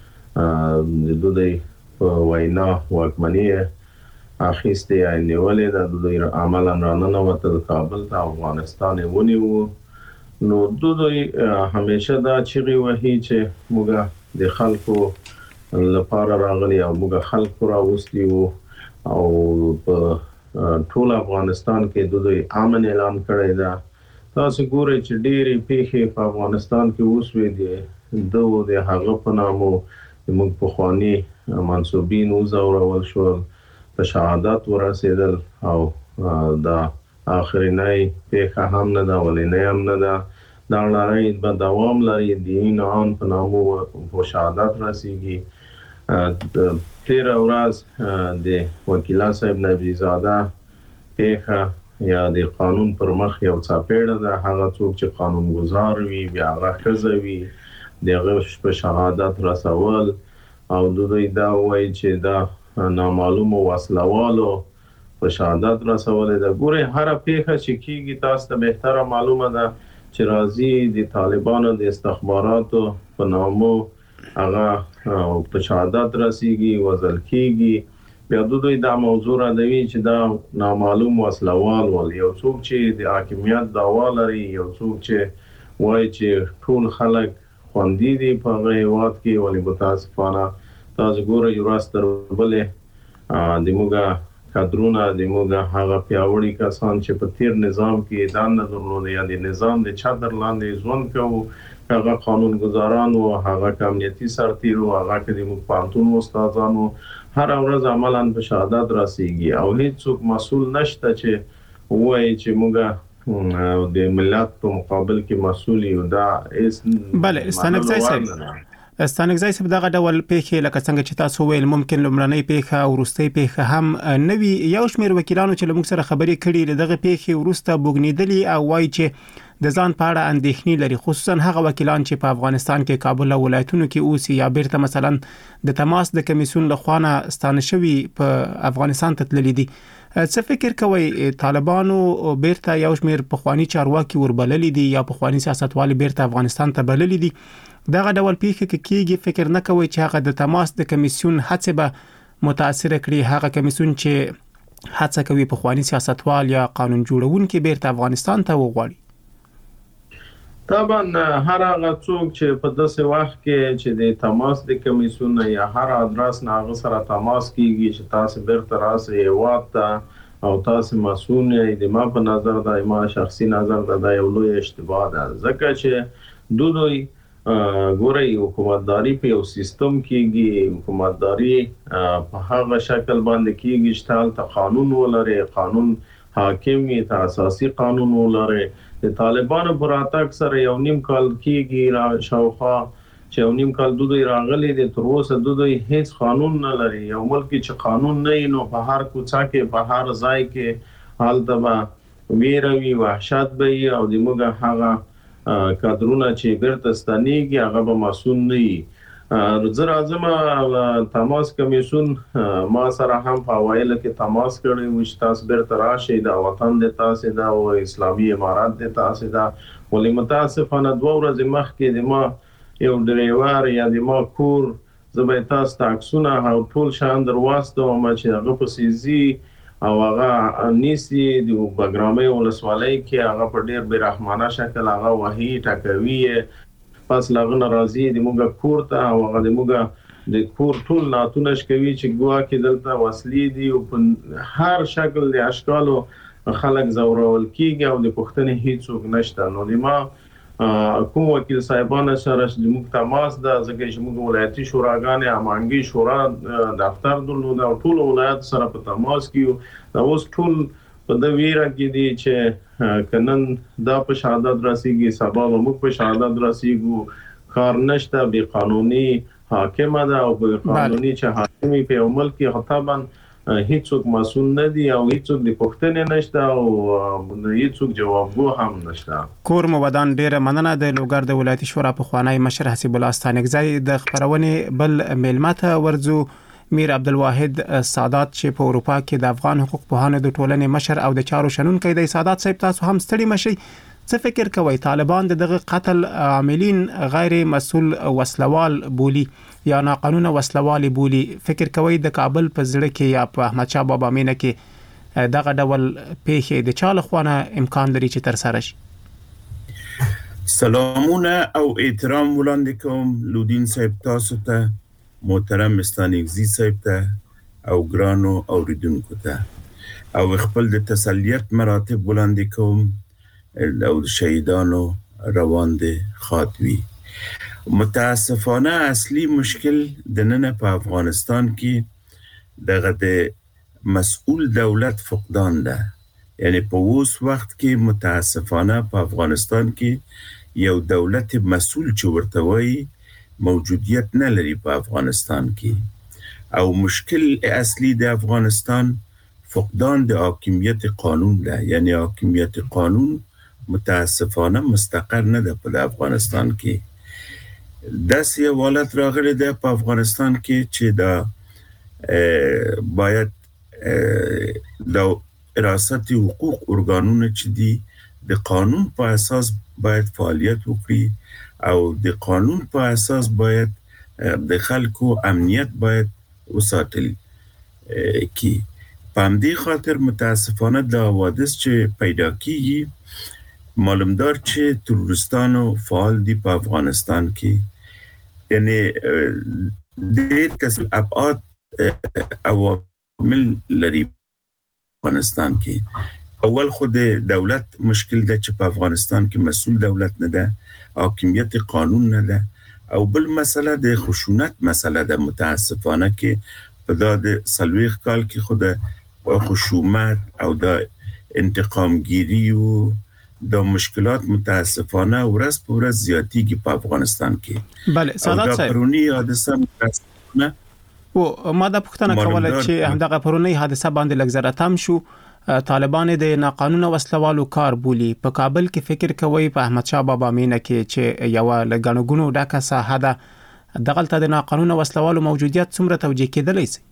د دوی په وینا واکمني اخیستې یا نیولې د دوی عملاً راننوتل کابل ته افغانستان ونیو. نو دوی همیشه دا چیغې وهي چې موږ د خلکو لپاره راغلي او موږ خلکو راوستي وو او په ټول افغانستان کې دوی امن اعلان کړی دا. تاسو ګورئ چې ډېری پیښې په افغانستان کې وسوي دي د هغه په نامو موږ پخواني منسوبین وزورول شول په شهادت ورسېدل او دا آخرینی پیښه هم نه ده ولینی هم نه ده. دا لړۍ به دوام لري. د ایران په نامو په شهادت رسیږي. تیره ورځ د وکیلا صاحب نبی زاده پیښه یا د قانون پر مخ یو څاپېړه ده. هغه څوک چې قانون گزار وي بیا هغه ښځه وي دغه په شهادت رسول او دوی دا وایي چې دا نامعلومو وسلوالو په شهادت رسولې ده. ګورئ هره پیښه چې کیږي تاسو ته بهتره معلومه ده چې راځي د طالبانو د استخباراتو په نامو هغه په شهادت رسیږي وزل کیږي. بیا دوی دا موضوع راوي چې دا نامعلوم وسلوال ول یو څوک چې د حاکمیت دعوا لري یو څوک چې وایي چې ټول خلک خوندي دي په هیواد کې ولې متاسفانه تاسو ګورئ یو راستر بلې د موږ کادرونه د موږ هغه پیاوړي کسان چې په تیر نظام کې دا نه درلود یا د نظام د چادر لاندې ژوند کوي هغه قانون گزاران او هغه امنیتي سرتیرو هغه کې د موږ پانتون استادانو هر ورځ عملاً په شهادت رسیږي او هیڅ څوک مسؤل نشته چې وایي چې موږ د ملت په مقابل کې مسؤل یو. دا بله ستانګزای صاحب دغه ډول پیښې لکه څنګه چې تاسو ویل ممکن لومړنۍ پیښه او وروستۍ پیښه هم نوي. یو شمېر وکیلانو چې موږ سره خبرې کړي دغه پیښې وروسته بوګنیدلي او وایي چې د ځان په اړه اندېښنې لري خصوصا هغه وکیلان چې په افغانستان کې کابل او ولایتونو کې اوسي یا بیرته مثلا د تماس د کمیسیون لخوا ستانه شوی په افغانستان ته تللي دي. څه فکر کوي طالبانو بیرته یو شمېر پخوانی چارواکي وربللي دي یا پخوانی سیاستوال بیرته افغانستان ته بللي دي دغه ډول پیښه کېږي فکر نه کوي چې هغه د تماس د کمیسیون هڅه به متاثر کړي هغه کمیسیون چې هڅه کوي پخوانی سیاستوال یا قانون جوړونکي بیرته افغانستان ته وغواړي؟ طبعا هر هغه څوک چې په داسې وخت کې چې د تماس د کمیسیون یا هر ادرس نه هغه سره تماس کیږي چې تاسو بیرته راسي هیواد ته او تاسو مسؤل یې د ما په نظر دا ما شخصي نظر دا یو لوی اشتباه ده ځکه چې دوی ګوري حکومتداري په یو سیستم کېږي حکومتداري په هغه شکل باندې کېږي چې ته قانون ولري قانون حاکم وي ته اساسي قانون ولري. د طالبانو پر اتاک سره یو نیم کال کېږي را شاوخوا چې یو نیم کال دوی راغلي دي تر اوسه دوی هیڅ قانون نه لري. یو ملک چې قانون نه نو په هر کوڅه کې په هر ځای کې حالت به ویروي وحشت به او د موږ هغه کادرونه چې بیرته ستنېږي هغه به مسؤل نه وي. زه راځم تماس کمیسیون ما سره هم په اوایل کې تماس کړی و چې تاسو بیرته راشئ دا وطن د تاسو دا او اسلامي امارات د تاسو دا ولې متاسفانه 2 ورځې مخکې د ما یو ډرایور یا د ما کور زبې تاسو تاکسونه او ټول شان درواستو ما چې هغه په سيزي او هغه نيسي د بګرامي ولسوالۍ کې هغه په ډېر بیرحمانه شکل هغه وਹੀ ټکوي پس لغنه راځي د موږ کور ته او هغه د موږ د کور ټول ناتونش کوي چې ګوا کې دلته وسلې دي او په هر شکل د اشکالو خلک زورول کیږي او د پښتنې هیڅ څوک نشته. نو د ما کوم وکیل صاحبانه سره زموږ تماس ده ځکه چې موږ ولایتي شوراګانې امانګي شورا دفتر درلود او ټول ولایت سره په تماس کې دا اوس ټول په د ویره کې دي چې کنن دا په شهادت راسیږي سبا موږ په شهادت راسیږو کار نشته به قانوني حاکم ده او به قانوني چې حاکمي په عمل کې خطابن هیڅوک مسؤل نه دي او هیڅوک د پښتنې نشته او هیڅوک جوابګو هم نشته. کور مو ودان ډیره مننه د لوګر د ولایتي شورا په خوانی مشر حسیب الله ستانګزی د خبرونه بل میلمته ورزو میر عبدالواحد سادات چې په اروپا کې د افغان حقوق پوهانو د ټولنې مشر او د چارو شنونکو د سادات صاحب تاسو هم ستړي مشي څه فکر کوي طالبان دغه قتل عاملین غیر مسؤل وسلوال بولی یا ناقانونه وسلوال بولی فکر کوي د کابل په ځړ کې یا په احمد شاه بابا مینه کې دغه ډول پیښې د چاله خوانه امکان لري چې تر سره شي؟ سلامونه او احترام وړاندې کوم لودین صاحب تاسو ته محترم استانګزی صاحب ته او ګرانو اوریدونکو ته او خپل د تسلیت مراتب وړاندې کوم او شهیدانو روان دي خاطوي. متاسفانه اصلي مشکل د نن په افغانستان کې دغه د مسؤل دولت فقدان ده. یعنی په اوس وخت کې متاسفانه په افغانستان کې یو دولت مسؤل چې ورته وایي موجودیت نه لري په افغانستان کې او مشکل اصلي د افغانستان فقدان د حاکمیت قانون ده. یعنی حاکمیت قانون متاسفانه مستقر نه ده په افغانستان کې. داسې حالت راغلی ده په افغانستان کې چې دا باید د حراست حقوق ارګانونه چې دي د قانون په اساس باید فعالیت وکړي او د قانون په اساس باید د خلکو امنیت باید وساتل کی. په همدې خاطر متاسفانه د حوادث چې پیدا کیږي معلومدار چې تروریستانو فعال دي په افغانستان کې. یعنی ډېر کس ابعاد عوامل لري افغانستان کې. اول خود دولت مشکل ده چې په افغانستان کې مسؤل دولت نه ده، حاکمیت قانون نه ده، او بل مسله د خشونت مسله ده. متاسفانه کې په داد سلويخ کال کې خود خشونت او د انتقامگیری و دا مشکلات متاسفانه ورځ په ورځ زیاتیږي په افغانستان کې. بله سادات صاحب پرونی حادثه متاسفانه او ما دا پوښتنه کوله چې همدغه پرونی حادثه باندې لګزره تم شو طالبان د ناقانونه وسلوالو کار بولی په کابل کې فکر کوي په احمد شاه بابا مینه کې چې یو لګنګونو ډکه ساحه ده دغلته د ناقانونه وسلوالو موجودیت څومره توجیه کېدلی شي؟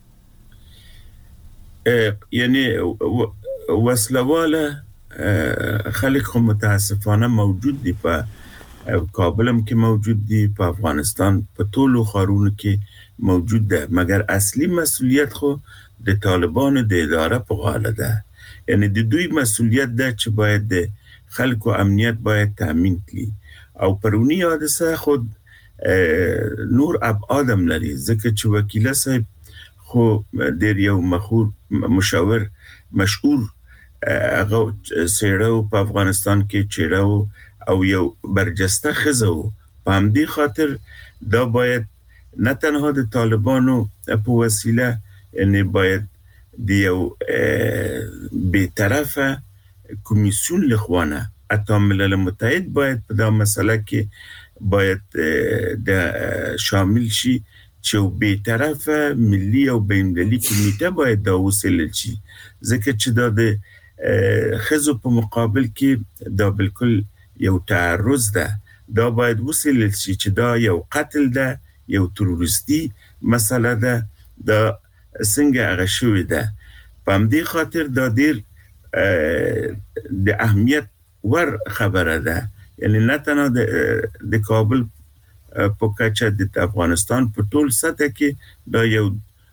یعنی وسلواله خلک خو متاسفانه موجود دي په کابل هم کې موجود دي په افغانستان په ټولو ښارونو کې موجود ده مګر اصلي مسؤلیت خو د طالبانو د اداره په غاړه ده. یعنی د دوی مسؤلیت ده چې باید د خلکو امنیت باید تامین کړي او پرونی حادثه خود نور ابعادم لري ځکه چې وکیل صاحب خو ډېر یو مشاور مشهور هغه سیړو په افغانستان کې چیرو او یو برجسته خزو په همدې خاطر دا باید نه تنها د طالبانو په وسیله یعنی باید د یو بی‌طرفه کمیسیون لخوانه حتی ملل متحد باید په دا مسله کې باید د شامل شي چې بی‌طرفه ملي او بین‌المللي کمیټه باید دا وسیله شي ځکه چې دا د خزو په مقابل کې دا بالکل یو تعرض ده. دا باید وسیله شي چې دا یو قتل ده یو تروریستی مسله ده دا څنګه هغه شوې ده. په همدې خاطر دا ډېر د اهمیت ور خبره ده. یعنی نه تنها د کابل په کچه د افغانستان په ټول سطح کې دا یو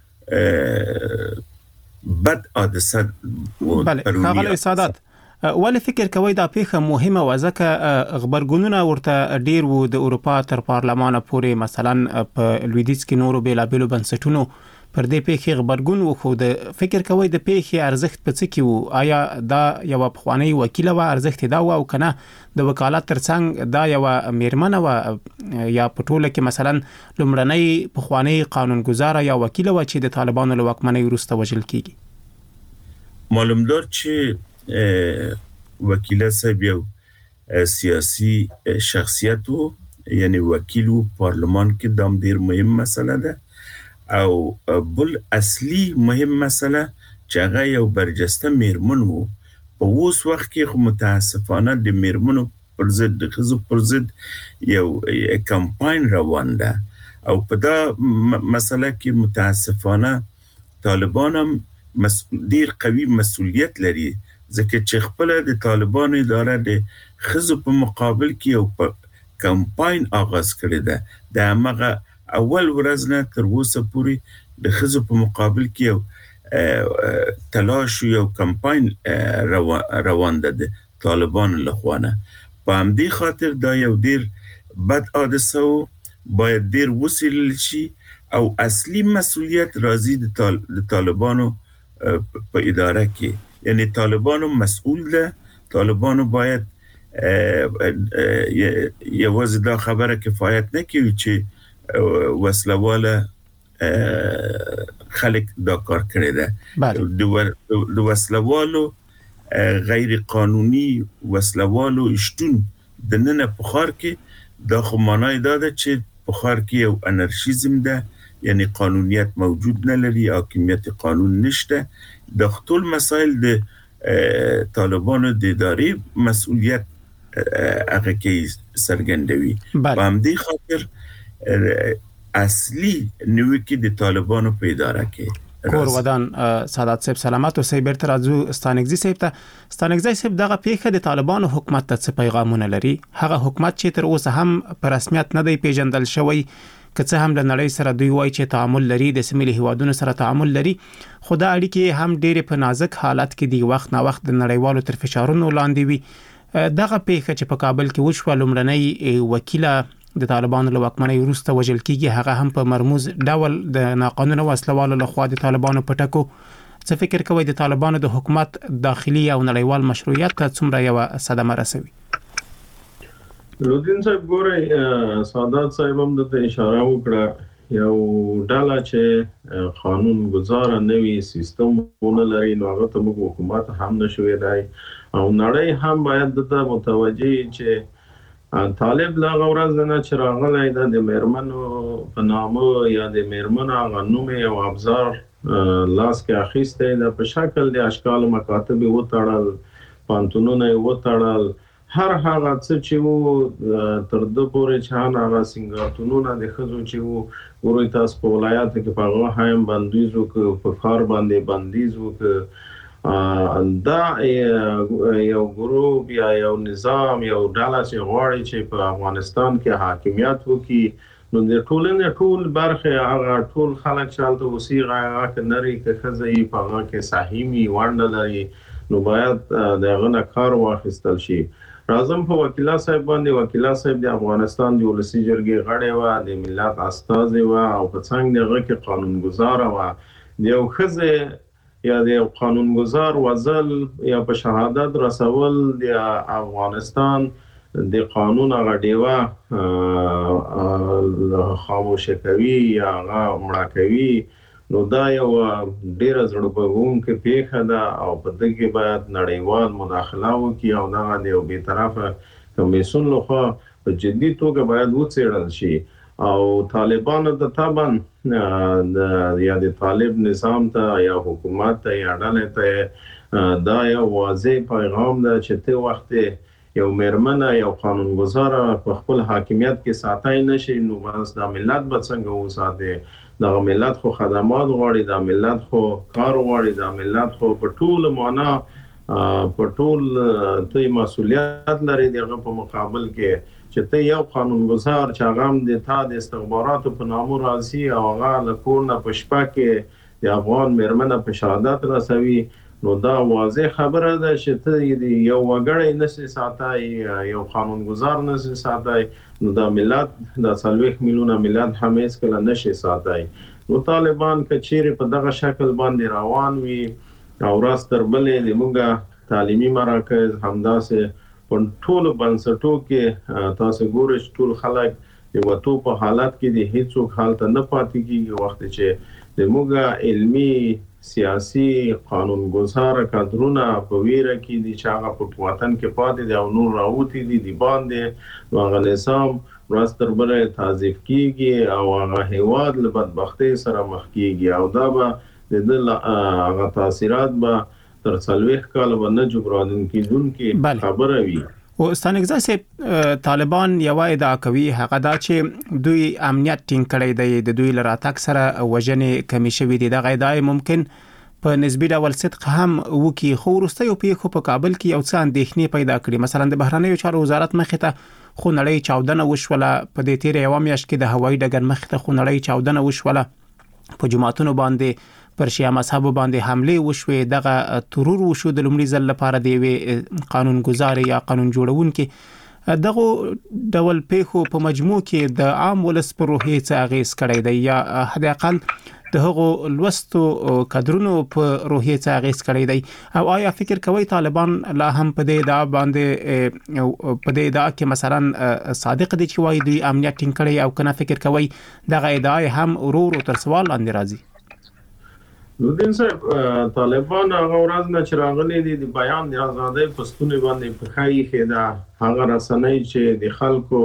بد حادثه بله ښاغلی سادات ولې فکر کوئ دا پیښه مهمه وه ځکه غبرګونونه ورته ډیر وو د اروپا تر پارلمانه پورې مثلا په لویدیځ کې نورو بیلابیلو بنسټونو پر دې پیښې خبرګون وخود. فکر کوي د پیښې ارزښت په څه کې وو؟ آیا دا یو پخوانی وکیل و ارزښت دا و او کنه د وکالت ترڅنګ دا یو میرمنه و یا په ټوله کې مثلا لومړنۍ پخوانی قانونګذار یا وکیل و چې د طالبانو له واکمنۍ وروسته وژل کیږي؟ معلومدار چې وکیل صاحب یو سیاسی شخصیت و، یعنی وکیل و پارلمان کې دام ډیر مهم مسله ده او بل اصلي مهم مسله چې هغه یو برجسته میرمن وو. په اوس وخت کې خو متاسفانه د میرمنو پر ضد د ښځو پر ضد یو کمپاین روان ده او په دا مسله کې متاسفانه طالبان هم ډیر قوي مسؤلیت لري، ځکه چې خپل د طالبانو اداره د ښځو په مقابل کې یو کمپاین آغاز کړی ده. د هغه اول ورځ نه تر اوسه پورې د ښځو په مقابل کې یو تلاش یو کمپاین روان ده د طالبانو لخوا نه. په همدې خاطر دا یو ډیر بد حادثه و، باید ډیر وڅېړل شي او اصلي مسؤلیت راځي د طالبانو په اداره کې. یعنی طالبانو مسؤول ده، طالبانو باید یوازې دا خبره کفایت نه کوي چې وسلواله خلک دا کار کړی ده. د وسلوالو غیر قانوني وسلوالو شتون د نن په ښار کې دا خو معنی دا ده چې په ښار کې یو انارشیزم ده، یعنی قانونیت موجود نه لري، حاکمیت قانون نشته. د ټول مسائل د طالبانو د ادارې مسؤلیت هغه کې څرګندوي. په همدې خاطر اصلي نوې کې د طالبانو په اداره کې کور ودان سادات صاحب سلامات اوسئ. بیرته راځو ستانګزي صاحب ته. ستانګزي صاحب دغه پیښه د طالبانو حکومت ته څه پیغامونه لري؟ هغه حکومت چې تر اوسه هم په رسمیت نه دی پیژندل شوی، که څه هم له نړۍ سره دوی وایي چې تعامل لري، د سیمې هیوادونو سره تعامل لري، خو دا اړیکې هم ډېرې په نازک حالت کې دی، وخت نا وخت د نړیوالو تر فشارونو لاندې وي. دغه پیښه چې په کابل کې وشوه، لومړنۍ وکیله د طالبانو له واکمنۍ وروسته وژل کیږي، هغه هم په مرموز ډول د ناقانونه وسلوالو لخوا د طالبانو په ټکو. څه فکر کوئ د طالبانو د حکومت داخلي او نړیوال مشروعیت ته څومره یو صدمه رسوي؟ لودین صاحب ګورئ، سادات صاحب هم د اشاره وکړه، یو ډله چې قانون گزاره نوی سیستم ونه لري، نو هغه ته موږ حکومت هم نشو ویلای او نړۍ هم باید د متوجي چې طالب لا غورز نه چې راغلی د میرمنو په نامه یا د میرمنو هغه نوم او ابزار لاس کې اخیستی ده، په شکل د اشکال مکاتب وتړل، پانتونونه وتړل، هر هغه څه چې وو تر د پورې چې هغه سنگارتونونه د ښځو چې وو، ګورئ تاسو په ولایاتو کې په هغه هم بندیز وکړ، په ښار باندې بندیز وکړ. دا یو ګروپ یا یو نظام یو ډله چې غواړي چې په افغانستان کې حاکمیت وکړي، نو د ټولنې ټول برخه هغه ټول خلک چې هلته اوسېږي هغه که نري که ښځه یې په هغه کې سهم یې ونډه لري، نو باید د هغه نه کار واخیستل شي. راځم په وکیلا صاحب باندې. وکیلا صاحب د افغانستان د ولسي جرګې غړی وه، د ملت استازی وه او په څنګ د هغه کې قانونګزاره وه. د یو ښځې یا د یو قانونګزار وژل یا په شهادت رسول د افغانستان د قانون هغه ډیوه خاموشه کوي یا هغه مړه کوي، نو دا یو ډیره زړه بوونکې پیښه ده او په دې کې باید نړیوال مداخله وکړي او دغه د یو بېطرفه کمیسیون لخوا په جدي توګه باید وڅېړل شي. او طالبانو ته طبعا یا د طالب نظام ته یا حکومت ته یا ډلې ته دا یو واضح پیغام ده چې ته وخت یو میرمنه یو قانونګزاره په خپل حاکمیت کې ساتای نشي، نو بس دا ملت به څنګه وساتي؟ دا ملت خو خدمات غواړي، دا ملت خو کار غواړي، دا ملت خو په ټول معنا په ټول ته مسؤلیت لري دغه په مقابل کې چې ته یو قانونګزار چې هغه هم د تا د استخباراتو په نامه راځي او هغه له کور نه په شپه کې د افغان میرمنه په شهادت رسوي، نو دا واضح خبره ده چې ته یو وګړی نشي ساتای، یو قانونګزار نشي ساتای، نو دا ملت دا 40 میلیونه ملت هم هیڅ کله نشي ساتای. نو طالبان کچېره په دغه شکل باندې روان وي او راستر بلې د موږ تعلیمي مراکز همداسې په ټول بنسټو کې تاسو ګورئ ټول خلک د وټو په حالت کې د هیڅوک حالت نه پاتې کیږي وخت چې د موږ علمي سیاسي قانونګذار کادرونه په ویره کې دي چې هغه په وطن کې پاتې دي او نور راوتی دي د باندې هغه نظام راستر بلې تعذيب کیږي او هغه هیواد له بدبختی سره مخ کیږي او دا به د هغه تاثیرات به تر 40 کال باندې جبران کیدونکې خبره وي. او ستانګزا سه طالبان یو ادعا کوي هغه دا چې دوی امنیت ټینګ کړی دی د دوی لراتک سره وژنې کمی شوې دي د غیدای ممکن په نسبی ډول صدق هم وکي خو ورسته یو پیښه په کابل کې یو څه اندېښنې پیدا کړې مثلا د بهرنیو چارو وزارت مخې ته خو نړۍ چاودنه وشوله په دې تیر یو میاشت کې د هوایي ډګر مخې ته خو نړۍ چاودنه وشوله په جماعتونو باندې پر شیعه مذهب باندې حمله وشوه دغه ترور وشو د لومړي ځل لپاره دی قانون گزار یا قانون جوړونکي دغه ډول پیښو په مجموع کې د عام ولس پر روحیه څه اغیز کړی دی یا حد اقل د هغو لوستو کادرونو په روحیه څه اغیز کړی دی او آیا فکر کوي طالبان لا هم په دې دا باندې په دې دا کې مثلا صادق دي چې وایي دوی امنیت ټینګ کړی او کنه فکر کوي دغه ادعای هم ورور تر سوال لاندې راځي؟ نوردین صاحب طالبان هغه ورځ نه چې راغلي دي د بیان د آزادۍ پښتون باندې په خایي خدا هغه رسنۍ چې د خلکو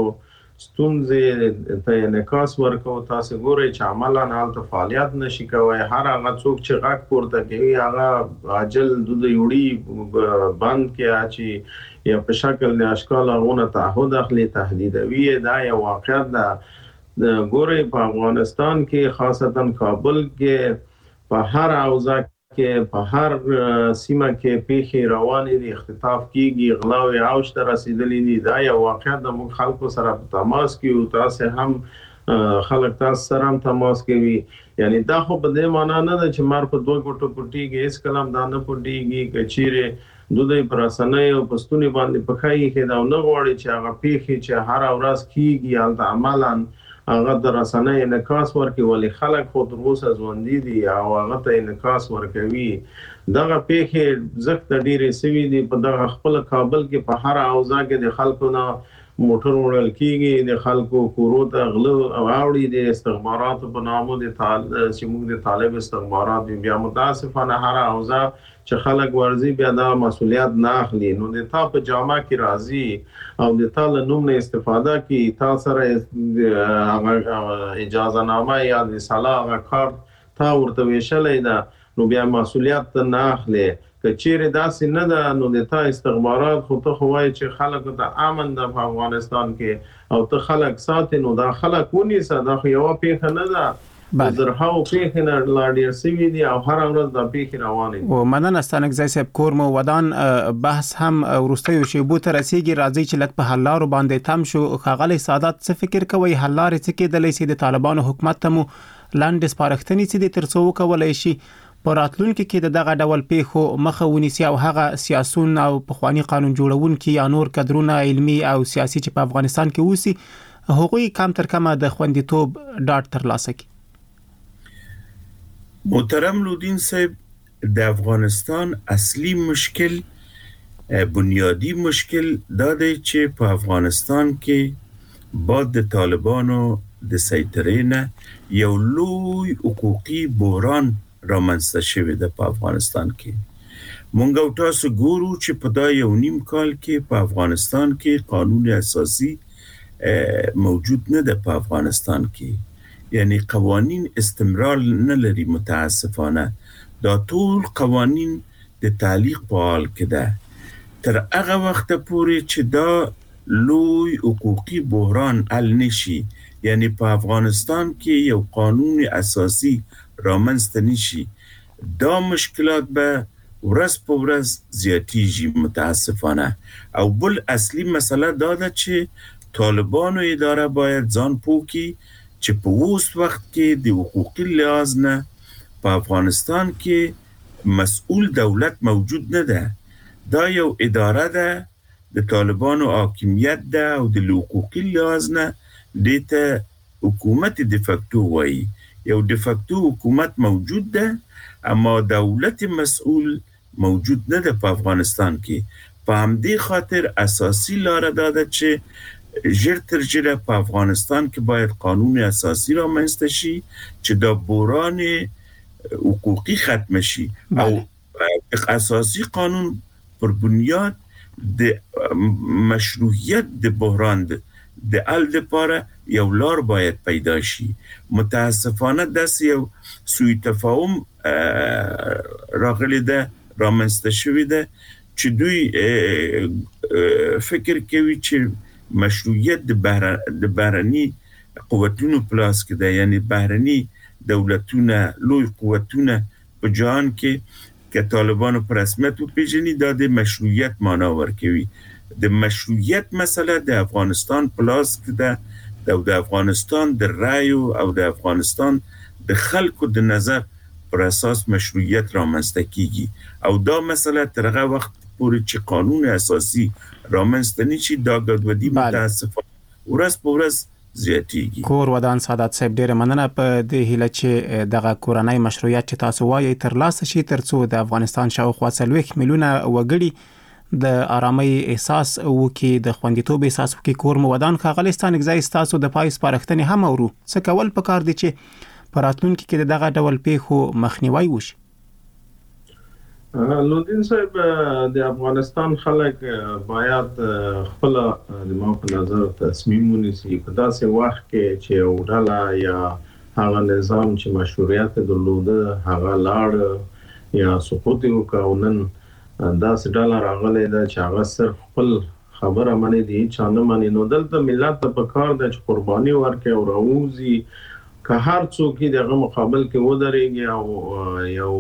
ستونزې ته انعکاس ورکو تاسو ګورئ چې عملاً حالت فعالیت نشي کوي هر هغه څوک چې غږ پورته کوي هغه عاجل د یوړي بند کې چې یا په شکل د اشکال غونه تعهد اخلي تهدیدوي دا یو واقعیت ده ګورئ په افغانستان کې خاصتا کابل کې په هر اوضاع کې په هر سیمه کې پیښې روانې دي اختطاف کیږي غلاوي اوج ته رسیدلې دي دا یو واقعیت د خلکو سره په تماس کې او تاسو هم خلک تاسو سره هم تماس کوي یعنی دا خو په دې معنی نه ده چې مار په دوه ګټو پټیږي اس کلام دا نه پټیږي کچيره دوی پر اسنۍ او پښتوني باندې پخایي کې دا نه غوړي چې هغه پیښې چې هر ورځ کیږي الته عملاً هغه د رسنۍ انعکاس ورکوي ولې خلک خو تر اوسه ژوندۍ دي او هغه ته انعکاس ورکوي دغه پیښې زخت ډیرې سوي دي په دغه خپل کابل کې په هر اوضاع کې د خلکو نه موټر وړل کیږي د خلکو کورو ته غلو او اوړي د استخباراتو په نامو د چې موږ د طالب استخبارات بیا متاسفانه هر اوضاع چې خلک ورزي بیا دا مسولیت نه اخلي نو د تا په جامه کې راځي او د تا له نوم نه استفاده کوي تا سره اجازه نامه یا د صلاح کارت تا ورته ویشلې ده نو بیا مسولیت نه اخلي کچېره داسې نه ده نو د تا استخبارات خو ته خوای چې خلک ته امن د افغانستان کې او ته خلک ساتي نو دا خلک ونی ساده خو یو پیښه نه ده درهاو پیښه نه لاړ سوي دي او هر ورځ د پیښه روانه دي او مننه ستانګزای صاحب کورمو ودان بحث هم ورستیو شی بو تر رسیدي راځي چې لک په حلارو باندې تم شو خغلی سادات څه فکر کوي حلار څه کې د لیسي د طالبانو حکومت ته مو لاندې سپارښتنې چې د ترڅو کولای شي په راتلونکي کې دغه ډول پیښو مخه ونیسي او هغه سیاسون او پخوانی قانون جوړونکي یا نور کډرونه علمي او سیاسي چې په افغانستان کې وسی هغوی کم تر کمه د خوندیتوب ډاټ ترلاسه کړي محترم لودین صاحب د افغانستان اصلي مشکل بنیادی مشکل دا دی چې په افغانستان کې بعد د طالبانو د سیطرې نه یو لوی حقوقي بحران رامنځته شوی د په افغانستان کې مونږ تاسو ګورو چې په دا یو نیم کال کې په افغانستان کې قانون اساسي موجود نه ده په افغانستان کې یعنی قوانین استمرار نه لري متاسفانه دا ټول قوانین د تعلیق په حال کې ده تر هغه وخت پورې چې دا لوی حقوقي بحران حل نشي یعنی په افغانستان کې یو قانون اساسي رامنځته نشي دا مشکلات به ورځ په ورځ زیاتیږي متاسفانه او بل اصلي مسله دا ده چې طالبانو اداره باید ځان پوکي چې په اوس وخت کې د حقوقي لحاظ نه په افغانستان کې مسؤل دولت موجود نه ده دا یو اداره ده د طالبانو حاکمیت ده او د حقوقي لحاظ نه دته حکومت د فکتو وایي یو دفاکتو حکومت موجود ده، اما دولت مسئول موجود نه ده په افغانستان کې. په همدې خاطر اساسي لاره داده چې ژر تر ژره په افغانستان کې باید قانون اساسي رامنځته شي چې دا بحران حقوقي ختم شي او اساسي قانون پر بنیاد د مشروعیت د بحران د حل لپاره یو لار باید پیدا شي. متاسفانه داسې یو سوء تفاهم راغلی ده، رامنځته شوی ده چې دوی فکر کوي چې مشروعیت د بهرني قوتونو په لاس کې ده، یعنی بهرني دولتونه، لوی قوتونه په جهان کې که طالبانو په رسمیت وپېژني دا د مشروعیت معنا ورکوي. د مشروعیت مسله د افغانستان په لاس کې ده او د افغانستان د رایو او د افغانستان د خلکو د نظر پر اساس مشروعیت رامنځته کیږي او دا مسله تر هغه وخت پورې چې قانون اساسي رامنځته نشي دا ګډوډي متاسفانه ورځ په ورځ زیاتیږي. کور ودان سعادت صاحب ډیره مننه په دې هیله چې دغه کورنۍ مشروعیت چې تاسو وایي ترلاسه شي ترڅو د افغانستان شاوخوا 40 میلیونه وګړي د آرامۍ احساس وکي، د خوندیتوب احساس وکي. کور مو ودان ښاغلستان اگزای تاسو د پای سپارښتنې هم اورو څه کول پکار دي چې په راتلونکي کې دغه ډول پیښو مخنیوي وشي. لودین صاحب د افغانستان خلک باید خپل د ما په نظر تصمیم ونیسي په داسې وخت کې چې یو ډله یا هغه نظام چې مشروعیت درلوده هغه لاړ یا سقوط وکړ، نن داسې ډله راغلی ده چې هغه صرف خپل خبره مني دي چا نه مني. نو دلته ملت ته پکار ده چې قرباني ورکړي او راوځي که هر څوک دغه مقابل کې ودرېږي او یو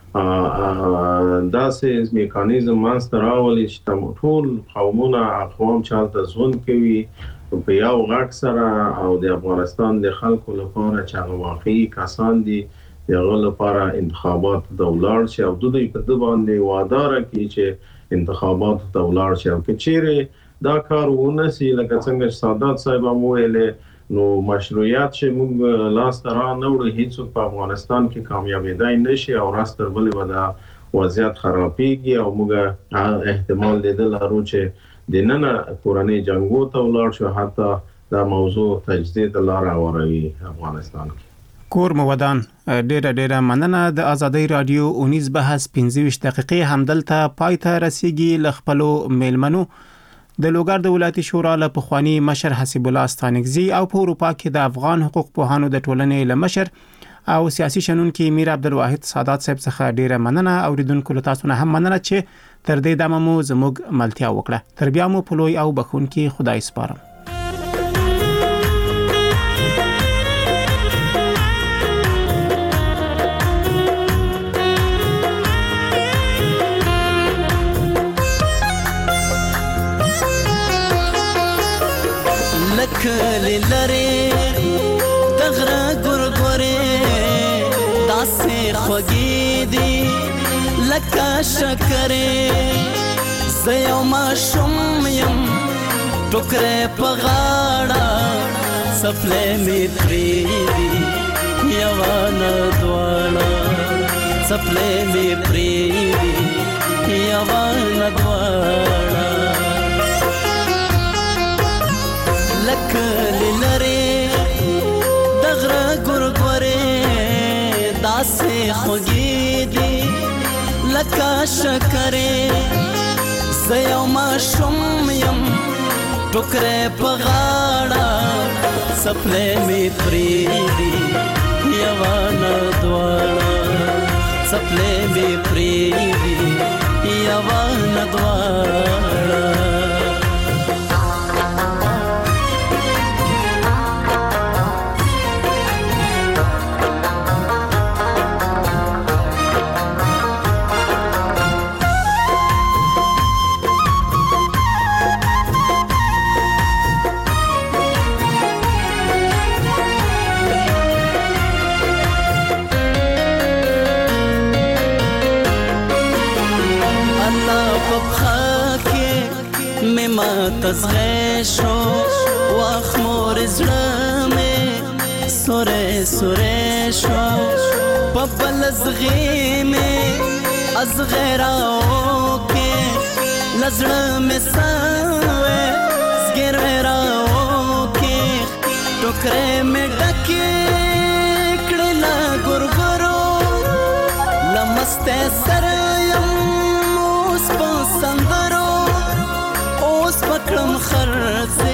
داسې میکانیزم مانسته راولي چې ټول قومونه اقوام چالته ژوند کوي په یو غږ سره او د افغانستان د خلکو لپاره چې هغه واقعي کسان دي دغه لپاره انتخابات د ولاړ شي او دوی په دې باندې وعده راکړي چې انتخابات د ولاړ شي او که چیرې دا کار ونسي لکه څنګه سادات صاحب هم ویلې نو مشروعیت چې موږ لاس ته را نه وړو هیڅوک په افغانستان کې کامیابېدای نشي او راست تر بلې به دا وضعیت خرابېږي او موږ احتمال لیدل لرو چې دننه کورنۍ جنګو ته ولاړ شو، حتی دا موضوع تجدید لاره هواروي افغانستان کې. کور مو ودان ډیره مننه. د ازادۍ رادیو 19 بحث 25 دقیقې همدلته پای ته رسیږي. ل خپلو میلمنو د لوګر د ولایتي شورا له پخوانی مشر حسیب الله ستانکزي او په اروپا کې د افغان حقوق پوهانو د ټولنې له مشر او سیاسي شنونکي میر عبدالواحد سادات صاحب څخه ډیره مننه. اوریدونکو له تاسو نه هم مننه چې تر دې دمه مو زموږ ملتیا وکړه. تر بیا مو په لوی او بخونکي خدای سپارم. کلی لري دغره ګورګوري داسې خوږې دي لکه شکرې زه یو ماشوم یم ټوکرې په غاړه څپلۍ مې پرېږدي یوه نه دواړه څپلۍ مې پرېږدي یوه نه دواړه لکلی لري دغره ګورګورې داسې خوږې دي لکه شکرې زه یو ماشوم یم ټوکرې په غاړه څپلۍ مې پرېږدي یوه نه دواړه څپلۍ مې پرېږدي یوه نه دواړه تزغه شو واخ مور زړه مې سوره سوره شو په بل زغې مې ازغراو کې لزړه مې سوې زګر راو کې ټوکرې مې ډکې کړې لا ګورګورو لمسته سره یم اوس په سندرو اوس پکړم خرڅ